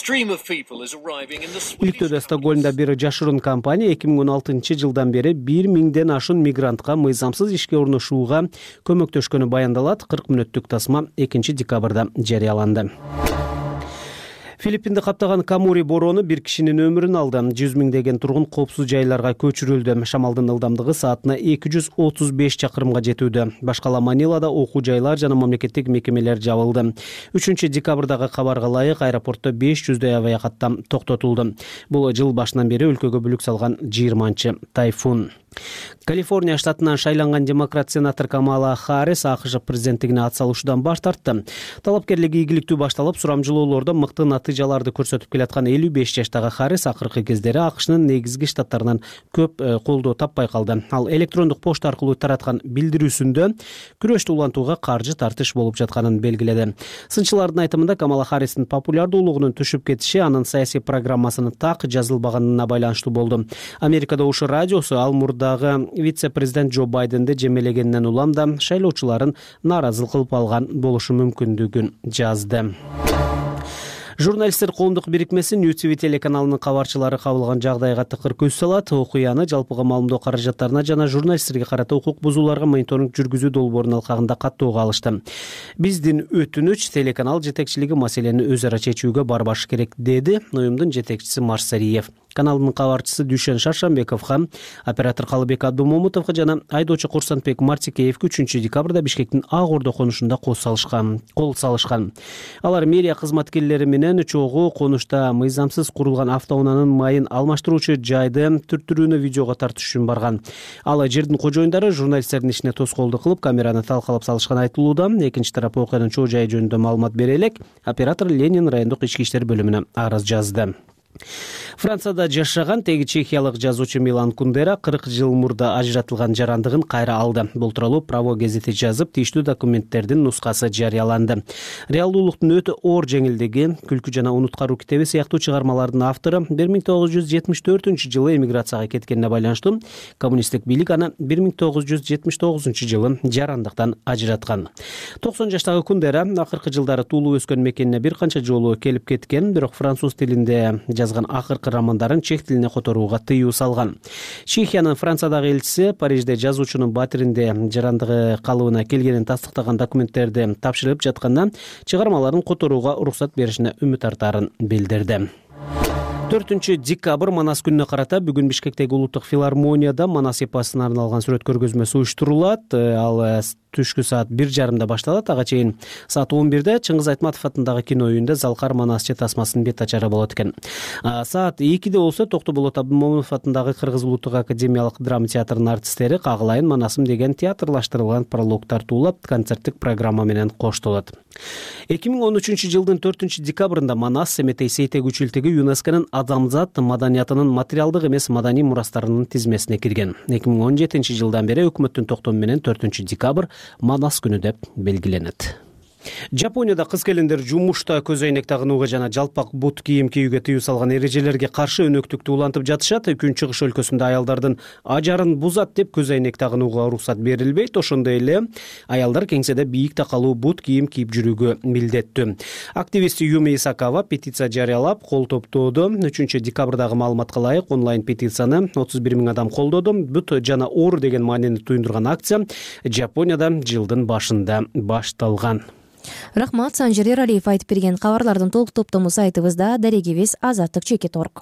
Иликтөөдө Стокгольмда бир жашыруун компания 2016 жылдан бери 1000ден ашуун мигрантка мыйзамсыз ишке орношууга көмөктөшкөнү баяндалат. 40 мүнөттүк тасма 2 декабрда жарыяланды. Филиппинди каптаган Камури бороону бир кишинин өмүрүн алды. 100 миңдеген тургун коопсуз жайларга көчүрүлдү. Шамалдын ылдамдыгы саатына 235 чакырымга жетүүдө. Башкала Манилада окуу жайлар жана мамлекеттик мекемелер жабылды. 3 декабрдагы кабарга ылайык аэропортто 500дөй авиакаттам токтотулду. Бул жыл башынан бери өлкөгө бүлүк салган 20-чы тайфун. Калифорния штатынан шайланган демократ сенатор Камала Харрис АКШ президенттигине ат салушудан баш тартты. Талапкерлиги ийгиликтүү башталып, сурамжылоолордо мыкты натыйжаларды көрсөтүп келаткан 55 жаштагы Харрис акыркы кездери АКШнын негизги штаттарынан көп колдоо таппай калды. Ал электрондук почта аркылуу тараткан билдирүүсүндө күрөштү улантууга каржы тартыш болуп жатканын белгиледи. Сынчылардын айтымында Камала Харристин популярдуулугунун түшүп кетиши анын саясий программасынын так жазылбаганына байланыштуу болду. Америкада ушу радиосу ал мурдагы вице-президент Джо Байденди жемелегенинен улам да шайлоочуларын нааразы кылып алган болушу мүмкүндүгүн жазды. Журналисттер коомдук бирикмеси News TV телеканалынын кабарчылары кабылган жагдайга тыкыр көз салат. Окуяны жалпыга маалымдоо каражаттарына жана журналисттерге карата укук бузууларга мониторинг жүргүзүү долбоорунун алкагында каттоого алышты. Биздин өтүнүч телеканал жетекчилиги маселени өз ара чечүүгө барбаш керек, деди уюмдун жетекчиси Марсариев. Каналдын кабарчысы Дүйшөн Шаршанбековго, оператор Калыбек Абдумомутовго жана айдоочу Курсанбек Мартикеевге 3 декабрда Бишкектин Ак Ордо конушунда кол салышкан. Алар мэрия кызматкерлери менен чогуу конушта мыйзамсыз курулган автоунаанын майын алмаштыруучу жайды түртүрүүнү видеого тартыш үчүн барган. Ал жердин кожоюндары журналисттердин ишине тоскоолдук кылып, камераны талкалап салышкан айтылууда. Экинчи тарап окуянын чоо жайы жөнүндө маалымат бере элек, оператор Ленин райондук ички иштер бөлүмүнө арыз жазды. Францияда жашаган теги чехиялык жазуучу Милан Кундера 40 жыл мурда ажыратылган жарандыгын кайра алды. Бул тууралуу Право газети жазып, тийиштүү документтердин нускасы жарыяланды. Реалдуулуктун өтө оор жеңилдиги, Күлкү жана унуткаруу китеби сыяктуу чыгармалардын автору 1974-жылы эмиграцияга кеткенине байланыштуу коммунисттик бийлик аны 1979-жылы жарандыктан ажыраткан. 90 жаштагы Кундера акыркы жылдары туулуп өскөн мекенине бир канча жолу келип кеткен, бирок француз тилинде жазган акыркы романдарын чех тилине которууга тыюу салган. Чехиянын Франциядагы элчиси Парижде жазуучунун батиринде жарандыгы калыбына келгенин тастыктаган документтерди тапшырып жатканда чыгармаларын которууга уруксат беришине үмүт артаарын билдирди. 4-декабрь Манас күнүнө карата бүгүн Бишкектеги улуттук филармонияда Манас эпосуна арналган сүрөт көргөзмөсү уюштурулат. Ал түшкү саат 1:30 башталат. Ага чейин саат 11-де Чыңгыз Айтматов атындагы кино үйүндө Залкар Манасчы тасмасынын бет ачары болот экен. Саат 2-де болсо Токтоболот Абдымомунов атындагы Кыргыз улуттук академиялык драма театрынын артисттери Кагылайын Манасым деген театрлаштырылган пролог тартуулап, концерттик программа менен коштолот. 2013-жылдын 4-декабрында Манас Семетей сейтегүүчүлүгү ЮНЕСКОнун адамзат маданиятынын материалдык эмес маданий мурастарынын тизмесине кирген. 2017-жылдан бери өкмөттүн токтому менен 4-декабрь Манас күнү деп белгиленет. Жапонияда кыз келиндер жумушта көз айнек тагынууга жана жалпак бут кийим кийүүгө тыюу салган эрежелерге каршы өнөктүктү улантып жатышат. Күн чыгыш өлкөсүндө аялдардын ажарын бузат деп көз айнек тагынууга уруксат берилбейт. Ошондой эле аялдар кеңседе бийик такалуу бут кийим кийип жүрүүгө милдеттүү. Активист Юми Исакава петиция жарыялап, кол топтоодо. 3-декабрдагы маалыматка ылайык онлайн петицияны 31 000 адам колдоду. Бут жана оор деген маанини туюндурган акция Жапонияда жылдын башында башталган. Рахмат, Санжир Эралиев айтып берген кабарлардын толук топтому сайтыбызда, дарегибиз azattik.org.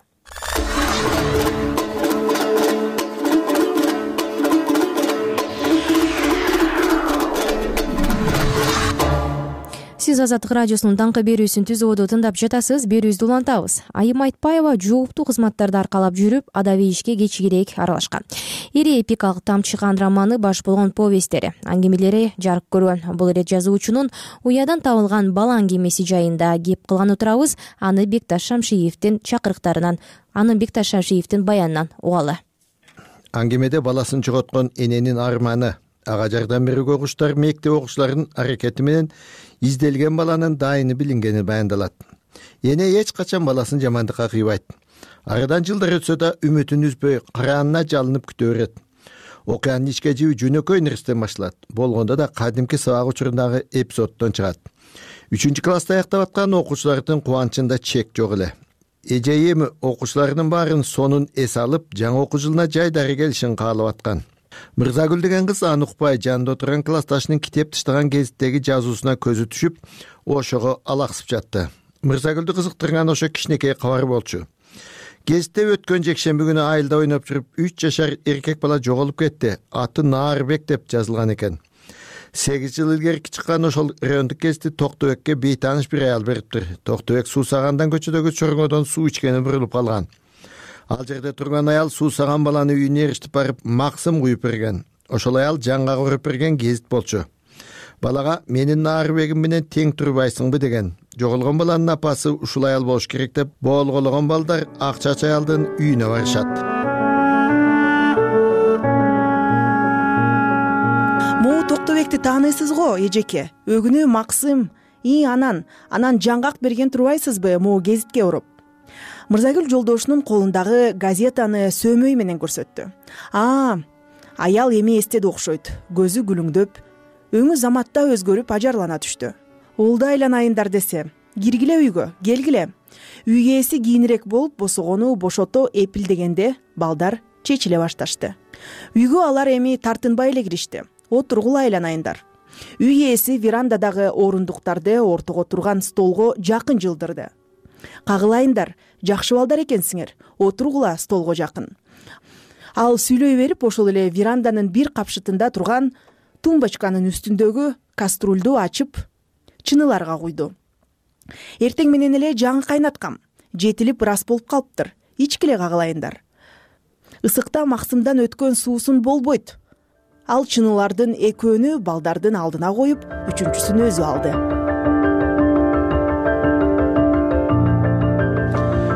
Сиз Азаттык радиосунун таңкы берүүсүн түзүүдө тыңдап жатасыз. Берүүбүздү улантабыз. Айым Айтпаева жооптуу кызматтарды аркалап жүрүп, адаби ишке кечигирээк аралашкан. Ири эпикалык Тамчыган романы баш болгон повесттери, аңгемелери жарык көргөн. Бул ирет жазуучунун уядан табылган бала аңгемеси жайында кеп кылган отурабыз. Аны Бекташ Шамшиевдин баянынан угалы. Аңгемеде баласын жоготкон эненин арманы, ага жардам берүүгө куштар мектеп окуучуларынын аракети менен изделген баланын дайыны билингени баяндалат. Эне эч качан баласын жамандыкка кыйбайт. Арадан жылдар өтсө да үмүтүн үзбөй караанына жалынып күтө берет. Окуянын ичке жиби жөнөкөй нерседен башталат. Болгондо да кадимки сабак учурундагы эпизоддон чыгат. 3-класста аяктап аткан окуучулардын кубанычында чек жок эле. Эже эми окуучуларынын баарын сонун эс алып, жаңы окуу жылына жайдары келишин каалап аткан. Мырзагүл деген кыз аны укпай жанында отурган классташынын китеп тыштаган гезиттеги жазуусуна көзү түшүп, ошого алаксып жатты. Мырзагүлдү кызыктырган ошо кичинекей кабар болчу. Гезитте өткөн жекшемби күнү айылда ойноп жүрүп 3 жашар эркек бала жоголуп кетти. Аты Наарбек деп жазылган экен. 8 жыл илгерки чыккан ошол райондук гезитти Токтобекке бейтааныш бир аял бериптир. Токтобек суусагандан көчөдөгү чоргодон суу ичкени бурулуп калган. Ал жерде турган аял суусаган баланы үйүнө эриштип барып максым куюп берген. Ошол аял жанга куруп берген гезит болчу. Балага менин Наарбегим менен тең турбайсыңбы деген. Жоголгон баланын апасы ушул аял болуш керек деп боолгологон балдар акчач аялдын үйүнө барышат. Могу Токтобекти тааныйсыз го, эжеке? Өгүнү максым анан жаңгак берген турбайсызбы могу гезитке уруп? Мырзагүл жолдошунун колундагы газетаны сөөмөй менен көрсөттү. Аял эми эстеди окшойт. Көзү күлүңдөп, өңү заматта өзгөрүп ажарлана түштү. Улда айланайындар десе, киргиле үйгө, келгиле. Үй ээси кийинирээк болуп, босогону бошото эпилдегенде балдар чечиле башташты. Үйгө алар эми тартынбай эле киришти. Отургула айланайындар. Үй ээси верандадагы орундуктарды ортого турган столго жакын жылдырды. Кагылайындар, жакшы балдар экенсиңер, отургула столго жакын. Ал сүйлөй берип, ошол эле веранданын бир капшытында турган тумбочканын үстүндөгү каструльду ачып, чыныларга куйду. Эртең менен эле жаңы кайнаткам. Жетилип ырас болуп калыптыр. Ичкиле кагылайындар. Ысыкта максымдан өткөн суусун болбойт. Ал чынылардын экөөнү балдардын алдына коюп, үчүнчүсүн өзү алды. Баары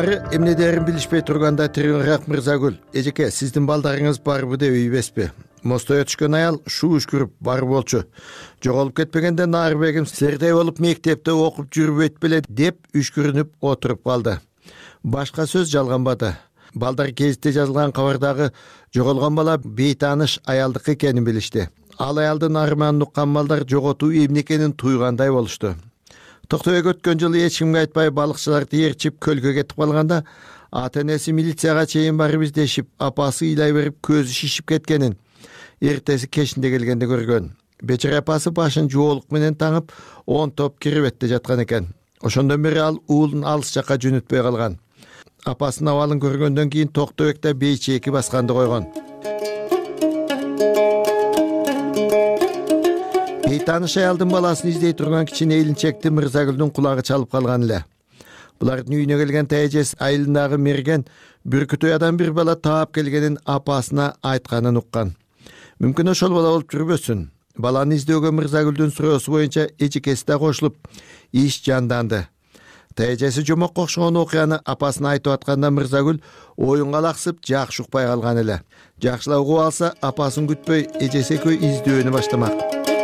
Баары эмнедерин билишпей турганда Тирюнрак Мырзагүл, эжеке, сиздин балдарыңыз барбы деп үйбеспи? Мостоя түшкөн аял шу үшкүрүп бар болчу. Жоголуп кетпегенде Нарбегим сирдей болуп мектепте окуп жүрбөйт беле деп үшкүрүнүп отуруп калды. Башка сөз жалганбады. Балдар гезитте жазылган кабардагы жоголгон бала бейтааныш аялдыкы экенин билишти. Ал аялдын арманын уккан балдар жоготуу эмне экенин туйгандай болушту. Токтогөйгө өткөн жылы эч кимге айтпай балыкчылар тээрчип көлгө кетип калганда ата-энеси милицияга чейин барып издешип, апасы ыйлай берип көзү шишип кеткенин эртеси кечинде келгенде көргөн. Бечара апасы башын жоолук менен таңып, 10 топ киребетте жаткан экен. Ошондон бери ал уулун алыс жакка жөнөтпөй калган. Апасынын абалын көргөндөн кийин Токтогөктө бейчеки басканды койгон. Бейтааныш аялдын баласын издей турган кичине элинчекти Мырзагүлдүн кулагы чалып калган эле. Булардын үйүнө келген тайжес айылындагы мерген Бүркүтөядан бир бала таап келгенин апасына айтканын уккан. Мүмкүн ошол бала болуп жүрбөсүн. Баланы издөөгө Мырзагүлдүн суроосу боюнча эжекеси да кошулуп, иш жанданды. Тайжеси жомок окшогон окуяны апасына айтып атканда Мырзагүл оюнга алаксып жакшы укпай калган эле. Жакшылап угуп алса, апасын күтпөй эжеси экөө издөөнү баштамак.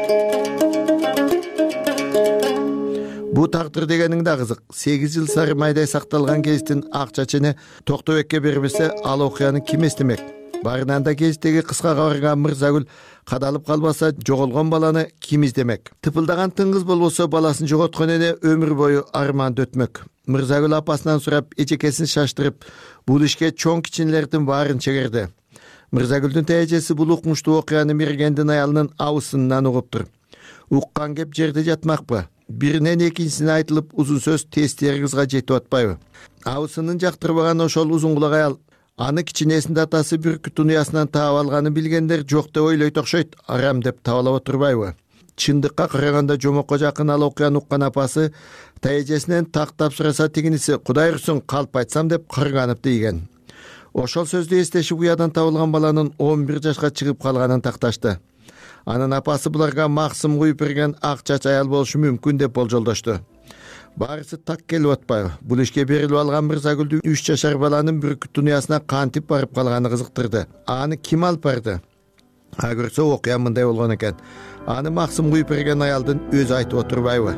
Бу тагдыр дегениң да кызык. 8 жыл сары майдай сакталган гезиттин ак чачыны Токтогөккө бербесе, ал окуяны ким эстемек? Барынан да гезиттеги кыска кабарга Мырзагүл кадалып калбаса, жоголгон баланы ким издемек? Тыпылдаган тыңгыз болбосо, баласын жоготкон эне өмүр бою арманды өтмөк. Мырзагүл апасынан сурап, эжекесин шаштырып, бул ишке чоң кичинелердин баарын чегерди. Мырзагүлдүн тайжеси бул укмуштуу окуяны мергендин аялынын абысынынан угуптур. Уккан кеп жерде жатмакпы? Биринен экинчисине айтылып, узун сөз тестери кызга жетип атпайбы? Абысынын жактырбаган ошол узун кулак аял аны кичинесинде атасы бүркүт уясынан таап алганын билгендер жок деп ойлойт окшойт, арам деп табалап отурбайбы? Чындыкка караганда жомокко жакын ал окуяны уккан апасы тайжесинен тактап сураса, тигиниси Кудай урсун калп айтсам деп кырганып тийген. Ошол сөздү эстешип уядан табылган баланын 11 жашка чыгып калганын такташты. Анын апасы буларга максым куюп берген ак чач аял болушу мүмкүн деп болжолдошту. Баарысы так келип атпайбы? Бул ишке берилип алган Мырзагүлдү 3 жашар баланын бүркүт уясына кантип барып калганы кызыктырды. Аны ким алып барды? Көрсө окуя мындай болгон экен. Аны максым куюп берген аялдын өзү айтып отурбайбы?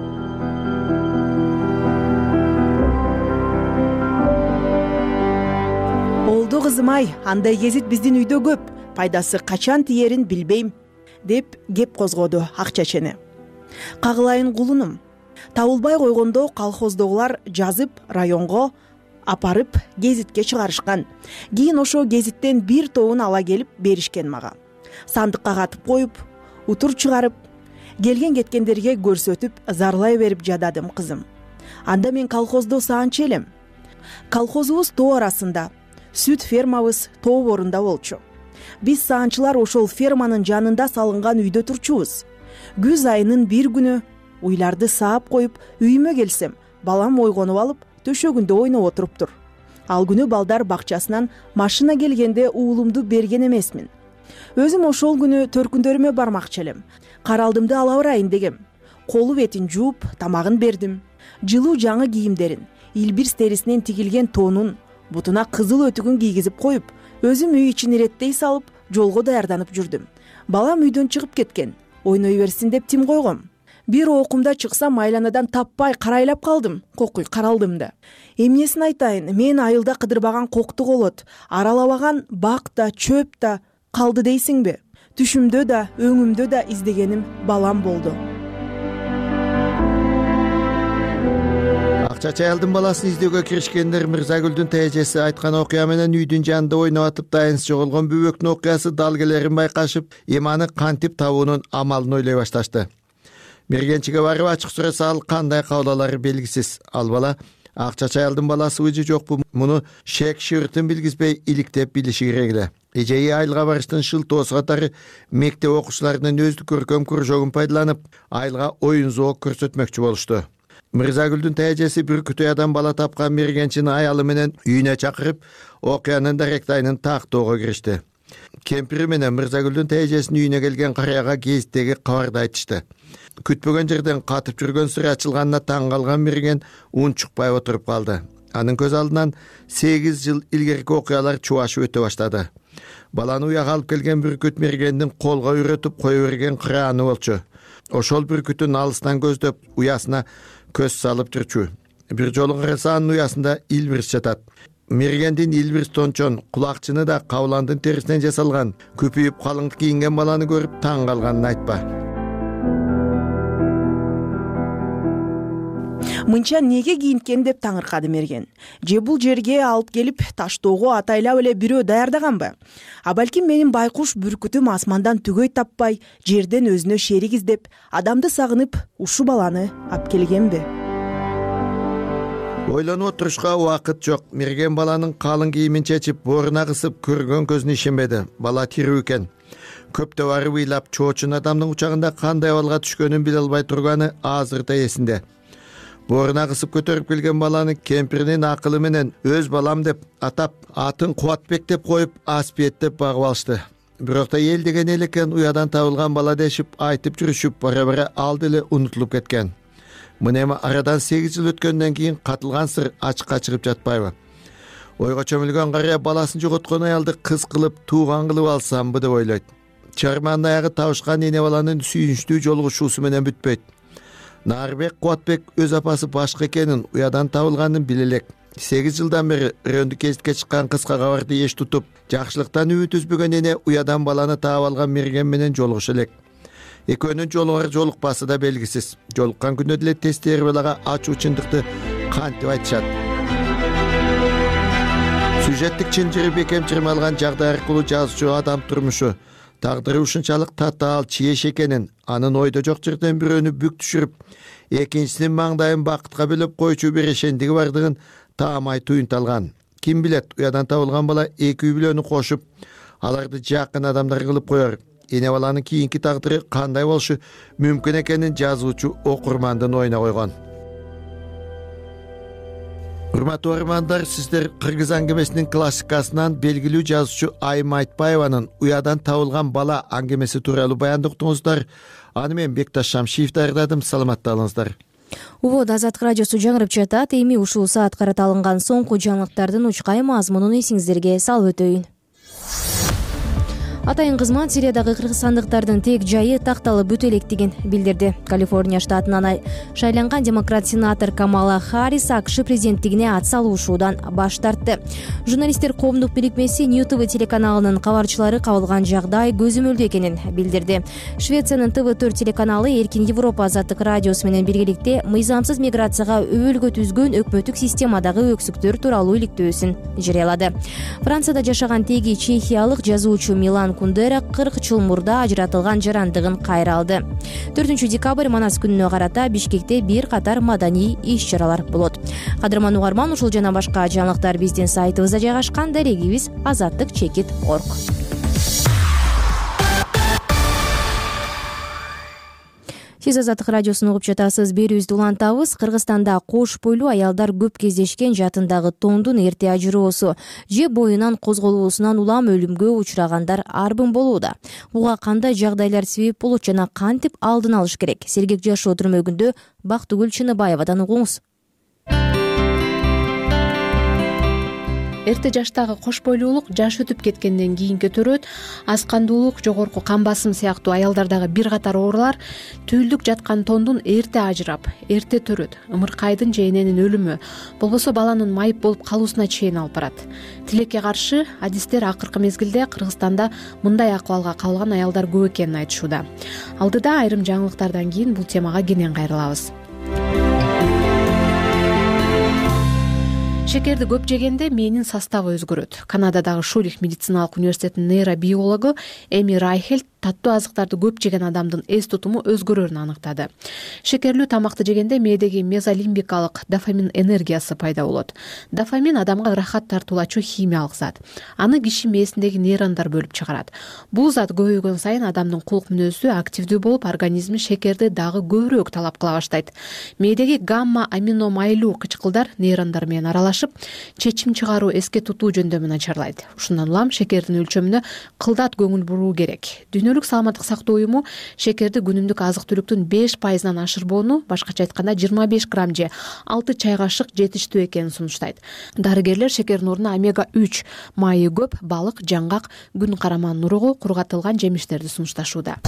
Олду кызым-ай, андай гезит биздин үйдө көп. Пайдасы качан тиерин билбейм, деп кеп козгоду ак чечени. Кагылайын кулунум. Табылбай койгондо колхоздогулар жазып районго апарып гезитке чыгарышкан. Кийин ошо гезиттен бир тобун ала келип беришкен мага. Сандыкка катып коюп, утур чыгарып, келген кеткендерге көрсөтүп, зарлай берип жададым кызым. Анда мен колхоздо саанчы элем. Колхозубуз тоо арасында, сүт фермабыз тоо борунда болчу. Биз саанчылар ошол ферманын жанында салынган үйдө турчубуз. Күз айынын бир күнү уйларды саап коюп, үйүмө келсем, балам ойгонуп алып, төшөгүндө ойноп отуруптур. Ал күнү балдар бакчасынан машина келгенде уулумду берген эмесмин. Өзүм ошол күнү төркүндөрүмө бармакчы элем. Каралдымды ала барайын дегем. Колу бетин жууп, тамагын бердим. Жылуу жаңы кийимдерин, илбирс терисинен тигилген тоонун, бутуна кызыл өтүгүн кийгизип коюп, өзүм үй ичин иреттей салып, жолго даярданып жүрдүм. Балам үйдөн чыгып кеткен. Ойной берсин деп тим койгом. Бир окумда чыксам, айланадан таппай карайлап калдым. Кокуй каралдым да. Эмнесин айтайын, мен айылда кыдырбаган кокту колот, аралабаган бак да, чөп да калды дейсиңби? Түшүмдө да, өңүмдө да издегеним балам болду. Ак чач аялдын баласын издөөгө киришкендер Мырзагүлдүн тайжеси айткан окуя менен үйдүн жанында ойноп атып дайынсыз жоголгон бөбөктүн окуясы далгелерин байкашып, эми аны кантип табуунун амалын ойлой башташты. Мергенчиге барып ачык сураса, ал кандай кабыл алары белгисиз. Ал бала ак чач аялдын баласыбы же жокпу, муну шек шыбыртын билгизбей иликтеп билиши керек эле. Эжеги айылга барыштын шылтоосу катары мектеп окуучуларынын өздүк көркөм кружогун пайдаланып, айылга оюн зоок көрсөтмөкчү болушту. Мырзагүлдүн тайжеси Бүркүтөядан бала тапкан мергенчини аялы менен үйүнө чакырып, окуянын даректайын тактоого киришти. Кемпири менен Мырзагүлдүн тайжесинин үйүнө келген карыяга гезиттеги кабарды айтышты. Күтпөгөн жерден катып жүргөн сыр ачылганына таң калган мерген унчукпай отуруп калды. Анын көз алдынан 8 жыл илгерки окуялар чубашып өтө баштады. Баланы уяга алып келген бүркүт мергендин колго үйрөтүп кое берген кырааны болчу. Ошол бүркүтүн алыстан көздөп уясына көз салып жүрчү. Бир жолу караса анын уясында илбирс жатат. Мергендин илбирс тончон, кулакчыны да кабыландын терисинен жасалган. Күпүйүп калың кийинген баланы көрүп таң калганын айтпа. Мынча неге кийинткем деп таңыркады мерген. Же бул жерге алып келип таштоого атайлап эле бирөө даярдаганбы? А балким менин байкуш бүркүтүм асмандан түгөй таппай, жерден өзүнө шерик издеп, адамды сагынып, ушу баланы алып келгенби? Ойлонуп отурушка убакыт жок. Мерген баланын калың кийимин чечип, бооруна кысып көргөн көзүнө ишенбеди. Бала тирүү экен. Көптө барып ыйлап, чоочун адамдын учагында кандай абалга түшкөнүн биле албай турганы азырда эсинде. Бооруна кысып көтөрүп келген баланы кемпиринин акылы менен өз балам деп атап, атын Кубатбек деп коюп, Аспиет деп багып алышты. Бирок да эл деген эл экен, уядан табылган бала дешип айтып жүрүшүп, бара-бара ал деле унутулуп кеткен. Мына эми арадан 8 жыл өткөндөн кийин катылган сыр ачыкка чыгып жатпайбы? Ойго чөмүлгөн карыя баласын жоготкон аялды кыз кылып, тууган кылып алсамбы деп ойлойт. Чарманын аягы табышкан эне баланын сүйүнчтүү жолугушуусу менен бүтпөйт. Нарбек Кубатбек өз апасы башка экенин, уядан табылганын биле элек. 8 жылдан бери рөндү кезитке чыккан кыска кабарды эч тутуп, жакшылыктан үмүт үзбөгөн эне уядан баланы таап алган мерген менен жолугуша элек. Экөөнүн жолугар жолукпасы да белгисиз. Жолуккан күндө деле тестери балага ачуу чындыкты кантип айтышат. Сюжеттик чынжыры бекем чырмалган жагдай аркылуу жазуучу адам турмушу, тагдыры ушунчалык татаал чиеш экенин, анын ойдо жок жерден бирөөнү бүк түшүрүп, экинчисинин маңдайын бакытка бөлөп койчу бир ишендиги бардыгын таамай туюнталган. Ким билет, уядан табылган бала эки үй бүлөнү кошуп, аларды жакын адамдар кылып коер. Эне баланын кийинки тагдыры кандай болушу мүмкүн экенин жазуучу окурмандын оюна койгон. Урматтуу окурмандар, сиздер Кыргыз аңгемесинин классикасынан белгилүү жазуучу Айым Айтбаеванын уядан табылган бала аңгемеси тууралуу баянды уктуңуздар. Аны мен Бекташ Шамшиев даярдадым. Саламатта калыңыздар. Убод Азаттык радиосу жаңырып жатат. Эми ушул саат карата алынган соңку жаңылыктардын учкай мазмунун эсиңиздерге салып өтөйүн. Атайын кызмат Сириядагы кыргызстандыктардын тек жайы такталып өтө электигин билдирди. Калифорния штатынан шайланган демократ сенатор Камала Харрис АКШ президенттигине ат салуушуудан баш тартты. Журналисттер коомдук бирикмеси New TV телеканалынын кабарчылары кабылган жагдай көзөмөлдүү экенин билдирди. Швециянын TV4 телеканалы Эркин Европа Азаттык радиосу менен биргеликте мыйзамсыз миграцияга өбөлгө түзгөн өкмөттүк системадагы өксүктөр тууралуу иликтөөсүн жарыялады. Францияда жашаган теги чехиялык жазуучу Милан Кундера 40 жыл мурда ажыратылган жарандыгын кайра алды. 4 декабрь Манас күнүнө карата Бишкекте бир катар маданий иш-чаралар болот. Кадырман угарман, ушул жана башка жаңылыктар биздин сайтыбызда жайгашкан. Дарегибиз azattik.org. Сиз Азаттык радиосун угуп жатасыз. Берүүбүздү улантабыз. Кыргызстанда кош бойлуу аялдар көп кездешкен жатындагы тондун эрте ажыроосу же боюнан козголуусунан улам өлүмгө учурагандар арбын болууда. Буга кандай жагдайлар себеп болот жана кантип алдын алыш керек? Сергек жашоо түрмөгүндө Бактыгүл Чыныбаевадан угуңуз. Эрте жаштагы кош бойлуулук жаш өтүп кеткенден кийин көтөрөт. Аз кандуулук, жогорку кан басым сыяктуу аялдардагы бир катар оорулар түйүлдүк жаткан тондун эрте ажырап, эрте төрөт. Ымыркайдын же эненин өлүмү, болбосо баланын майып болуп калуусуна чейин алып барат. Тилекке каршы адистер акыркы мезгилде Кыргызстанда мындай акыбалга калган аялдар көп экенин айтышууда. Алдыда айрым жаңылыктардан кийин бул темага кенен кайрылабыз. Шекерди көп жегенде мээнин составы өзгөрөт. Канададагы Шурих медициналык университетинин нейробиологу Эми Райхель таттуу азыктарды көп жеген адамдын эс тутуму өзгөрөрүн аныктады. Шекерлүү тамакты жегенде мээдеги мезолимбикалык дофамин энергиясы пайда болот. Дофамин адамга ырахат тартуулачу химиялык зат. Аны киши мээсиндеги нейрондар бөлүп чыгарат. Бул зат көбөйгөн сайын адамдын кулк мүнөзү активдүү болуп, организми шекерди дагы көбүрөөк талап кыла баштайт. Мээдеги гамма аминомайлуу кычкылдар нейрондар менен аралашып, чечим чыгаруу, эске тутуу жөндөмүн начарлайт. Ушундан улам шекердин өлчөмүнө кылдат көңүл буруу керек. Дүйнөлүк дүйнөлүк саламаттык сактоо уюму шекерди күнүмдүк азык түлүктүн 5%-нан ашырбоону, башкача айтканда 25 грамм же 6 чай кашык жетиштүү экенин сунуштайт. Дарыгерлер шекердин ордуна омега-3 майы көп балык, жаңгак, күн караман нуругу, кургатылган жемиштерди сунушташууда.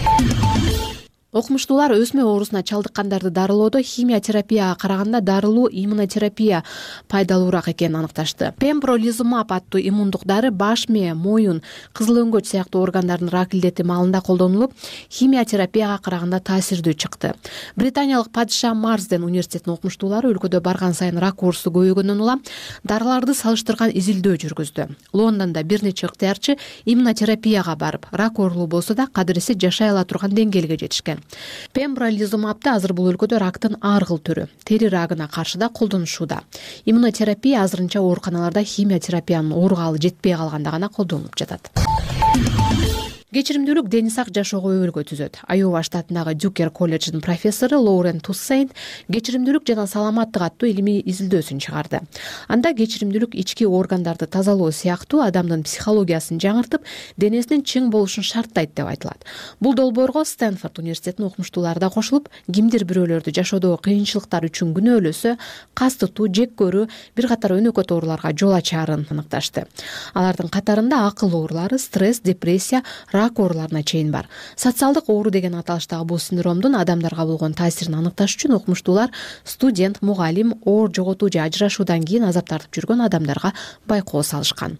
Окумуштуулар өсмө оорусуна чалдыккандарды дарылоодо химия терапияга караганда дарылуу иммунотерапия пайдалуураак экенин аныкташты. Пембролизумаб аттуу иммундук дары баш мээ, моюн, кызыл өңгөч сыяктуу органдардын рак илдети маалында колдонулуп, химия терапияга караганда таасирдүү чыкты. Британиялык Падиша Марсден университетинин окумуштуулары өлкөдө барган сайын рак оорусу көбөйгөндөн улам дарыларды салыштырган изилдөө жүргүздү. Лондондо бир нече ыктыярчы иммунотерапияга барып, рак оорулуу болсо да кадыресе жашай ала турган деңгээлге жетишкен. Пембролизумабды азыр бул өлкөдө рактын ар кыл түрү, тери рагына каршы да колдонушууда. Иммунотерапия азырынча ооруканаларда химия терапиянын ооругалы жетпей калганда гана колдонулуп жатат. Кечиримдүүлүк дени сак жашоого өбөлгө түзөт. Айова штатындагы Дюкер колледжинин профессору Лоурен Туссейн кечиримдүүлүк жана саламаттык аттуу илимий изилдөөсүн чыгарды. Анда кечиримдүүлүк ички органдарды тазалоо сыяктуу адамдын психологиясын жаңыртып, денесинин чың болушун шарттайт деп айтылат. Бул долбоорго Стэнфорд университетинин окумуштуулары да кошулуп, кимдир бирөөлөрдү жашоодогу кыйынчылыктар үчүн күнөөлөсө, кас тутуу, жек көрүү, бир катар өнөкөт ооруларга жол ачаарын аныкташты. Алардын катарында акыл оорулары, стресс, депрессия, рак ооруларына чейин бар. Социалдык оору деген аталыштагы бул синдромдун адамдарга болгон таасирин аныкташ үчүн окумуштуулар студент, мугалим, оор жоготуу же ажырашуудан кийин азап тартып жүргөн адамдарга байкоо салышкан.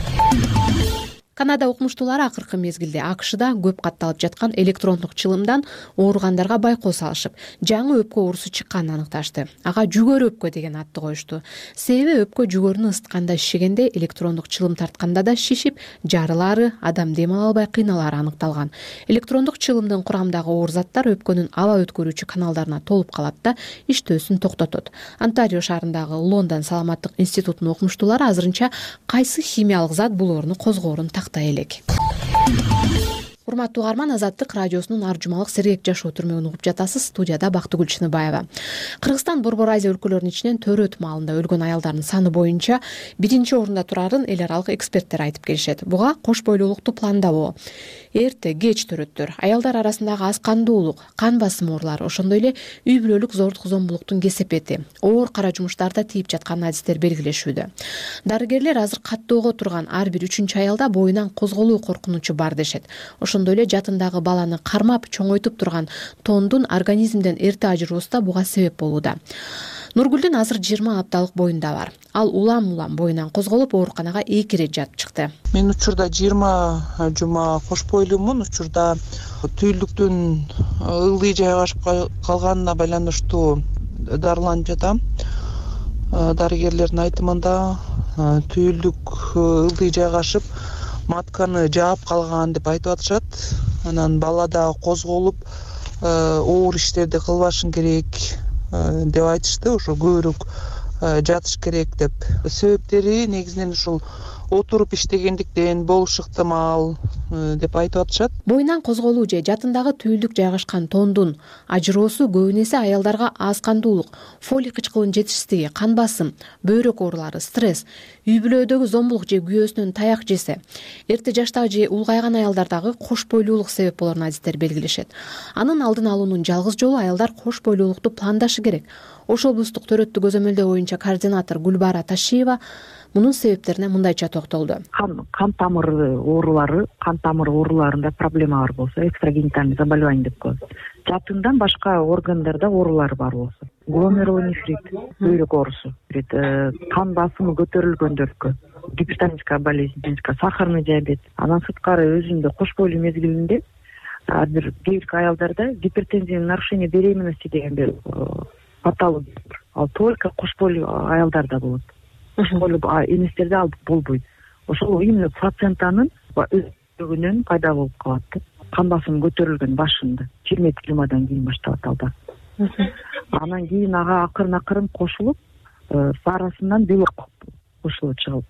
Канада окумуштуулары акыркы мезгилде АКШда көп катталып жаткан электрондук чылымдан ооругандарга байкоо салышып, жаңы өпкө оорусу чыкканын аныкташты. Ага жүгөр өпкө деген атты коюшту. Себеби өпкө жүгөрүнү ысытканда шишегенде, электрондук чылым тартканда да шишип, жарылаары, адам дем ала албай кыйналаары аныкталган. Электрондук чылымдын курамындагы оор заттар өпкөнүн аба өткөрүүчү каналдарына толуп калат да иштөөсүн токтотот. Онтарио шаарындагы Лондон саламаттык институтунун окумуштуулары азырынча кайсы химиялык зат бул ооруну козгоорун элек. Урматтуу угарман, Азаттык радиосунун ар жумалык сергек жашоо түрмөгүн угуп жатасыз. Студияда Бактыгүл Чыныбаева. Кыргызстан Борбор Азия өлкөлөрүнүн ичинен төрөт маалында өлгөн аялдардын саны боюнча биринчи орунда турарын эл аралык эксперттер айтып келишет. Буга кош бойлуулукту пландабоо, эрте кеч төрөттөр, аялдар арасындагы аз кандуулук, кан басым оорулары, ошондой эле үй бүлөлүк зордук зомбулуктун кесепети, оор кара жумуштарда тийип жаткан адистер белгилешүүдө. Дарыгерлер азыр каттоого турган ар бир 3-чү аялда боюнан козголуу коркунучу бар дешет. Ошондой эле жатындагы баланы кармап чоңойтуп турган тондун организмден эрте ажыроосу да буга себеп болууда. Нургүлдүн азыр 20 апталык боюнда бар. Ал улам боюнан козголуп ооруканага 2 ирет жатып чыкты. Мен учурда 20 жума кош бойлуумун. Учурда түйүлдүктүн ылдый жайгашып калганына байланыштуу дарыланып жатам. Дарыгерлердин айтымында түйүлдүк ылдый жайгашып, матканы жаап калган деп айтып атышат. Анан бала да козголуп, оор иштерди кылбашың керек деп айтышты. Ошо көбүрөөк жатыш керек деп. Себептери негизинен ушул отуруп иштегендиктен болушу ыктымал деп айтып атышат. Боюнан козголуу же жатындагы түйүлдүк жайгашкан тондун ажыроосу көбүн эсе аялдарга аз кандуулук, фолий кычкылынын жетишсиздиги, кан басым, бөйрөк оорулары, стресс, үй бүлөдөгү зомбулук же күйөөсүнөн таяк жесе, эрте жаштагы же улгайган аялдардагы кош бойлуулук себеп болоруну адистер белгилешет. Анын алдын алуунун жалгыз жолу аялдар кош бойлуулукту пландашы керек. Ош облустук төрөттү көзөмөлдөө боюнча координатор Гүлбара Ташиева мунун себептерине мындайча токтолду. Кан тамыры ооруларында проблема бар болсо, экстрагенитальный заболевание деп коебуз. Жатындан башка органдарда оорулар бар болсо, гломерулонефрит, бөйрөк оорусу, кан басымы көтөрүлгөндөргө, гипертоническая болезнь, сахарный диабет, анан сырткары өзүндө кош бойлуу мезгилинде бир аялдарда гипертензивный нарушение беременности деген бир патология бар. Ал только кош бойлуу аялдарда болот. Кош бойлуу эместерде ал болбойт. Ошол именно плацентанын өзүнөн пайда болуп калат. Кан басымы көтөрүлгөн башында 20 жумадан кийин башталат алда. Анан кийин ага акырын кошулуп, арасынан белок кошулуп чыга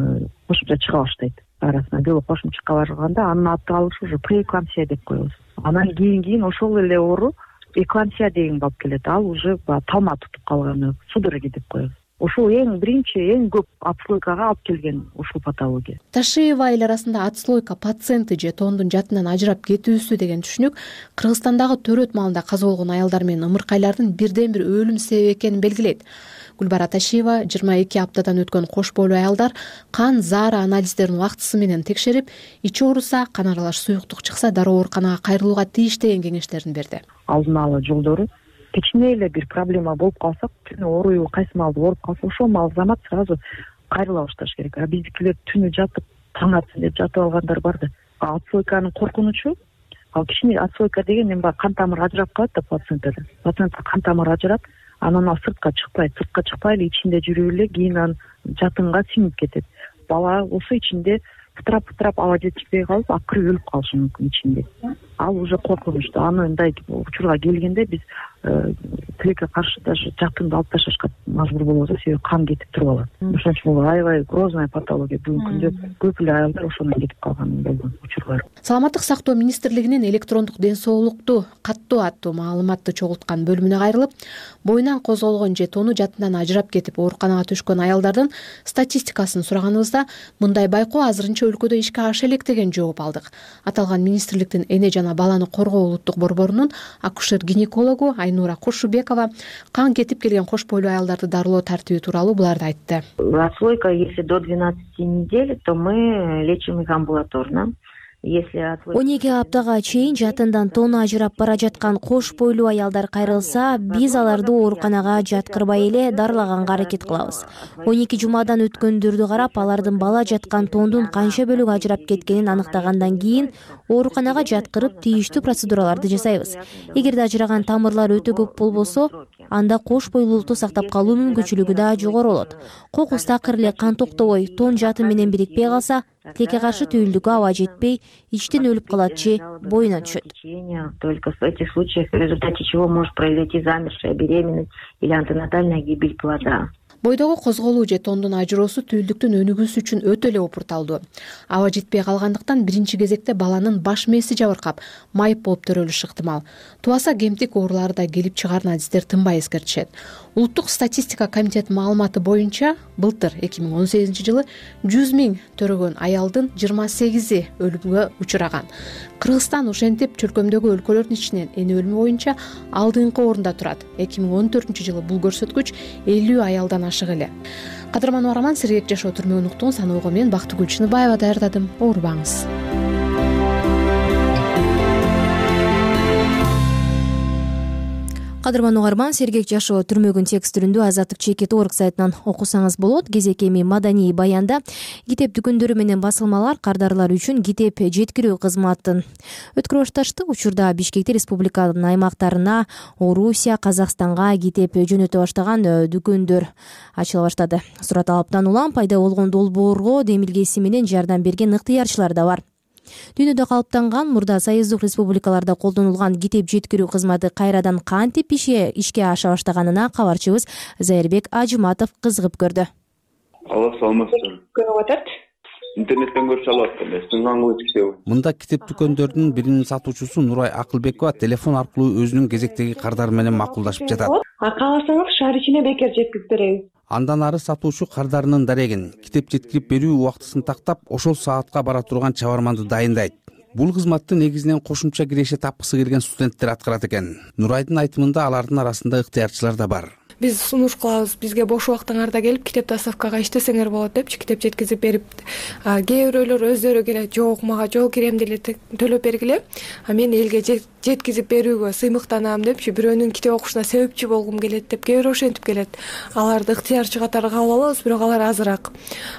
баштайт. Арасынан белок кошуп чыга башлаганда анын аты алышы уже преэклампсия деп коебуз. Анан кийин ошол эле оору эклампсия деген болуп келет. Ал уже талма тутуп калганы, судороги деп коебуз. ушул эң биринчи эң көп отслойкага алып келген ушул патология. Ташиева эл арасында отслойка пациенти же тоондун жатынан ажырап кетүүсү деген түшүнүк Кыргызстандагы төрөт маалында каза болгон аялдар менен ымыркайлардын бирден бир өлүм себеби экенин белгилейт. Гүлбара Ташиева 22 аптадан өткөн кош бойлуу аялдар кан заара анализдерин убактысы менен текшерип, ичи ооруса, кан аралаш суюктук чыкса дароо ооруканага кайрылууга тийиш деген кеңештерин берди. Алдын ала жолдору кичине эле бир проблема болуп калсак, түнү ооруйбу, кайсы маалда ооруп калса, ошол маал замат сразу кайрыла башташ керек. А биздикилер түнү жатып, таң атсын деп жатып алгандар бар да. Отслойканын коркунучу, ал кичине отслойка деген эми кан тамыры ажырап калат да пациентте. Пациентте кан тамыры ажырап, анан ал сыртка чыкпай эле ичинде жүрүп эле кийин анан жатынга сиңип кетет. Бала болсо ичинде пытырап аба жетишпей калып, акыры өлүп калышы мүмкүн ичинде. Ал уже коркунучтуу. Аны мындай учурга келгенде биз тилекке каршы даже жатынды алып ташташка мажбур болобуз, себеби кан кетип туруп алат. Ошон үчүн бул аябай грозная патология. Бүгүнкү күндө көп эле аялдар ошондон кетип калган болгон учурлар. Саламаттык сактоо министрлигинин электрондук ден соолукту каттоо аттуу маалыматты чогулткан бөлүмүнө кайрылып, боюнан козголгон же тоону жатынан ажырап кетип ооруканага түшкөн аялдардын статистикасын сураганыбызда, мындай байкоо азырынча өлкөдө ишке аша элек деген жооп алдык. Аталган министрликтин эне жана баланы коргоо улуттук борборунун акушер-гинекологу Айнура Кушубекова кан кетип келген кош бойлуу аялдарды дарылоо тартиби тууралуу буларды айтты. Отслойка, если до 12 недель, то мы лечим их амбулаторно. 12 аптага чейин жатындан тоону ажырап бара жаткан кош бойлуу аялдар кайрылса, биз аларды ооруканага жаткырбай эле дарылаганга аракет кылабыз. 12 жумадан өткөндөрдү карап, алардын бала жаткан тоондун канча бөлүгү ажырап кеткенин аныктагандан кийин ооруканага жаткырып тийиштүү процедураларды жасайбыз. Эгерде ажыраган тамырлар өтө көп болбосо, анда кош бойлуулукту сактап калуу мүмкүнчүлүгү да жогору болот. Кокус такыр эле кан токтобой, тоон жатын менен бирикпей калса, тилекке каршы түйүлдүккө аба жетпей, ичтен өлүп калат же боюнан түшөт. Только в этих случаях, в результате чего может произойти замершая беременность или антенатальная гибель плода. Бойдогу козголуу же тоондун ажыроосу түйүлдүктүн өнүгүүсү үчүн өтө эле опурталдуу. Аба жетпей калгандыктан биринчи кезекте баланын баш мээси жабыркап, майып болуп төрөлүшү ыктымал. Тубаса кемтик оорулары да келип чыгарын адистер тынбай эскертишет. Улуттук статистика комитети маалыматы боюнча, былтыр 2018-жылы 100 000 төрөгөн аялдын 28-и өлүмгө учураган. Кыргызстан ошентип чөлкөмдөгү өлкөлөрдүн ичинен эне өлүмү боюнча алдыңкы орунда турат. 2014-жылы бул көрсөткүч 50 аялдан ашык эле. Кадырман Уараман, Сергек Жашоо түрмөгүн уктуң саноого мен Бактыгүл Чыныбаева даярдадым. Оорубаңыз. Кадырман Угарман, Сергек Жашоо түрмөгүн текст түрүндө Азаттык чекит.org сайтынан окусаңыз болот. Кезек эми маданий баянда китеп дүкөндөрү менен басылмалар кардарлар үчүн китеп жеткирүү кызматын өткөрө башташты. Учурда Бишкекте республиканын аймактарына, Орусия, Казакстанга китеп жөнөтө баштаган дүкөндөр ачыла баштады. Сурат алыптан улам пайда болгон долбоорго демилгеси менен жардам берген ыктыярчылар да бар. Дүйнөдө калыптанган мурда союздук республикаларда колдонулган китеп жеткирүү кызматы кайрадан кантип ишке аша баштаганына кабарчыбыз Зайырбек Ажыматов кызыгып көрдү. Алла саламатсызбы? Көрүп атат. Интернеттен көрүп алып атам. Сыңгаңыз китеби. Мында китеп дүкөндөрүнүн биринин сатуучусу Нурай Акылбекова телефон аркылуу өзүнүн кезектеги кардары менен макулдашып жатат. Кааласаңыз шаар ичине бекер жеткирип беребиз. Андан ары сатуучу кардарынын дарегин, китеп жеткирип берүү убактысын тактап, ошол саатка бара турган чабарманды дайындайт. Бул кызматты негизинен кошумча киреше тапкысы келген студенттер аткарат экен. Нурайдын айтымында алардын арасында ыктыярчылар да бар. Биз сунуш кылабыз, бизге бош убактыңарда келип китеп доставкага иштесеңер болот депчи, китеп жеткизип берип, кээ бирөөлөр өздөрү келет, жок мага жол киремди эле төлөп бергиле, мен элге жеткизип берүүгө сыймыктанам депчи, бирөөнүн китеп окушуна себепчи болгум келет деп кээ бирөө ошентип келет. Аларды ыктыярчы катары кабыл алабыз, бирок алар азыраак.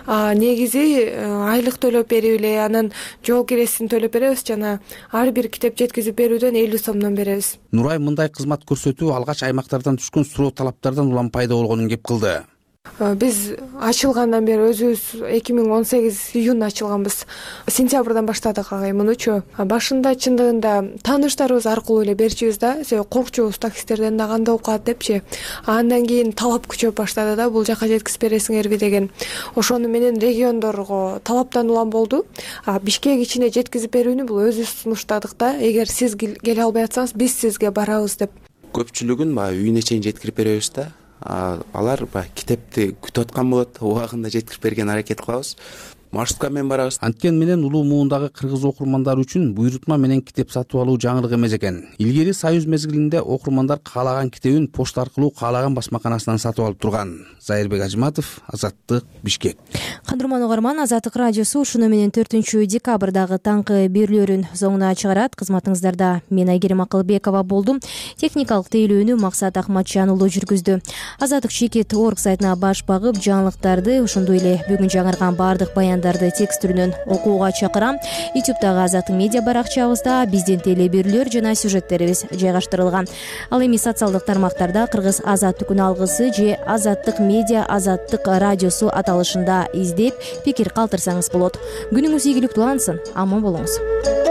Негизи айлык төлөп берип эле, анан жол киресин төлөп беребиз жана ар бир китеп жеткизип берүүдөн 50 сомдон беребиз. Нурай мындай кызмат көрсөтүү алгач аймактардан түшкөн суроо талаптардан улам пайда болгонун кеп кылды. Биз ачылгандан бери өзүбүз 2018 июнда ачылганбыз. Сентябрдан баштадык агай мунучу. Башында чындыгында тааныштарыбыз аркылуу эле берчүбүз да, себеби коркчубуз таксисттерден да кандай болуп калат депчи. Андан кийин талап күчөп баштады да, бул жака жеткизип бересиңерби деген. Ошону менен региондорго талаптан улам болду. Бишкек ичине жеткизип берүүнү бул өзүбүз сунуштадык да, эгер сиз келе албай атсаңыз, биз сизге барабыз деп. Көпчүлүгүн үйүнө чейин жеткирип беребиз да. алар баягы китепти күтүп аткан болот, убагында жеткирип берген аракет кылабыз. Маршрутка менен барабыз. Анткени менен улуу муундагы кыргыз окурмандары үчүн буйрутма менен китеп сатып алуу жаңылык эмес экен. Илгери Союз мезгилинде окурмандар каалаган китебин почта аркылуу каалаган басмаканасынан сатып алып турган. Зайырбек Ажиматов, Азаттык, Бишкек. Кандырман угарман, Азаттык радиосу ушуну менен 4 декабрдагы таңкы берүүлөрүн соңуна чыгарат. Кызматыңыздарда мен Айгерим Акылбекова болдум. Техникалык тейлөөнү Максат Ахматжан уулу жүргүздү. Азаттык Шекет орг сайтына баш багып, жаңылыктарды, ошондой эле бүгүн жаңырган баардык баяндарды текст түрүнөн окууга чакырам. YouTube'дагы Азаттык медиа баракчабызда биздин телеберүүлөр жана сюжеттерибиз жайгаштырылган. Ал эми социалдык тармактарда Кыргыз Азаттык күн алгысы же Азаттык медиа Азаттык радиосу аталышында издеп, пикир калтырсаңыз болот. Күнүңүз ийгиликтүү улансын, аман болуңуз.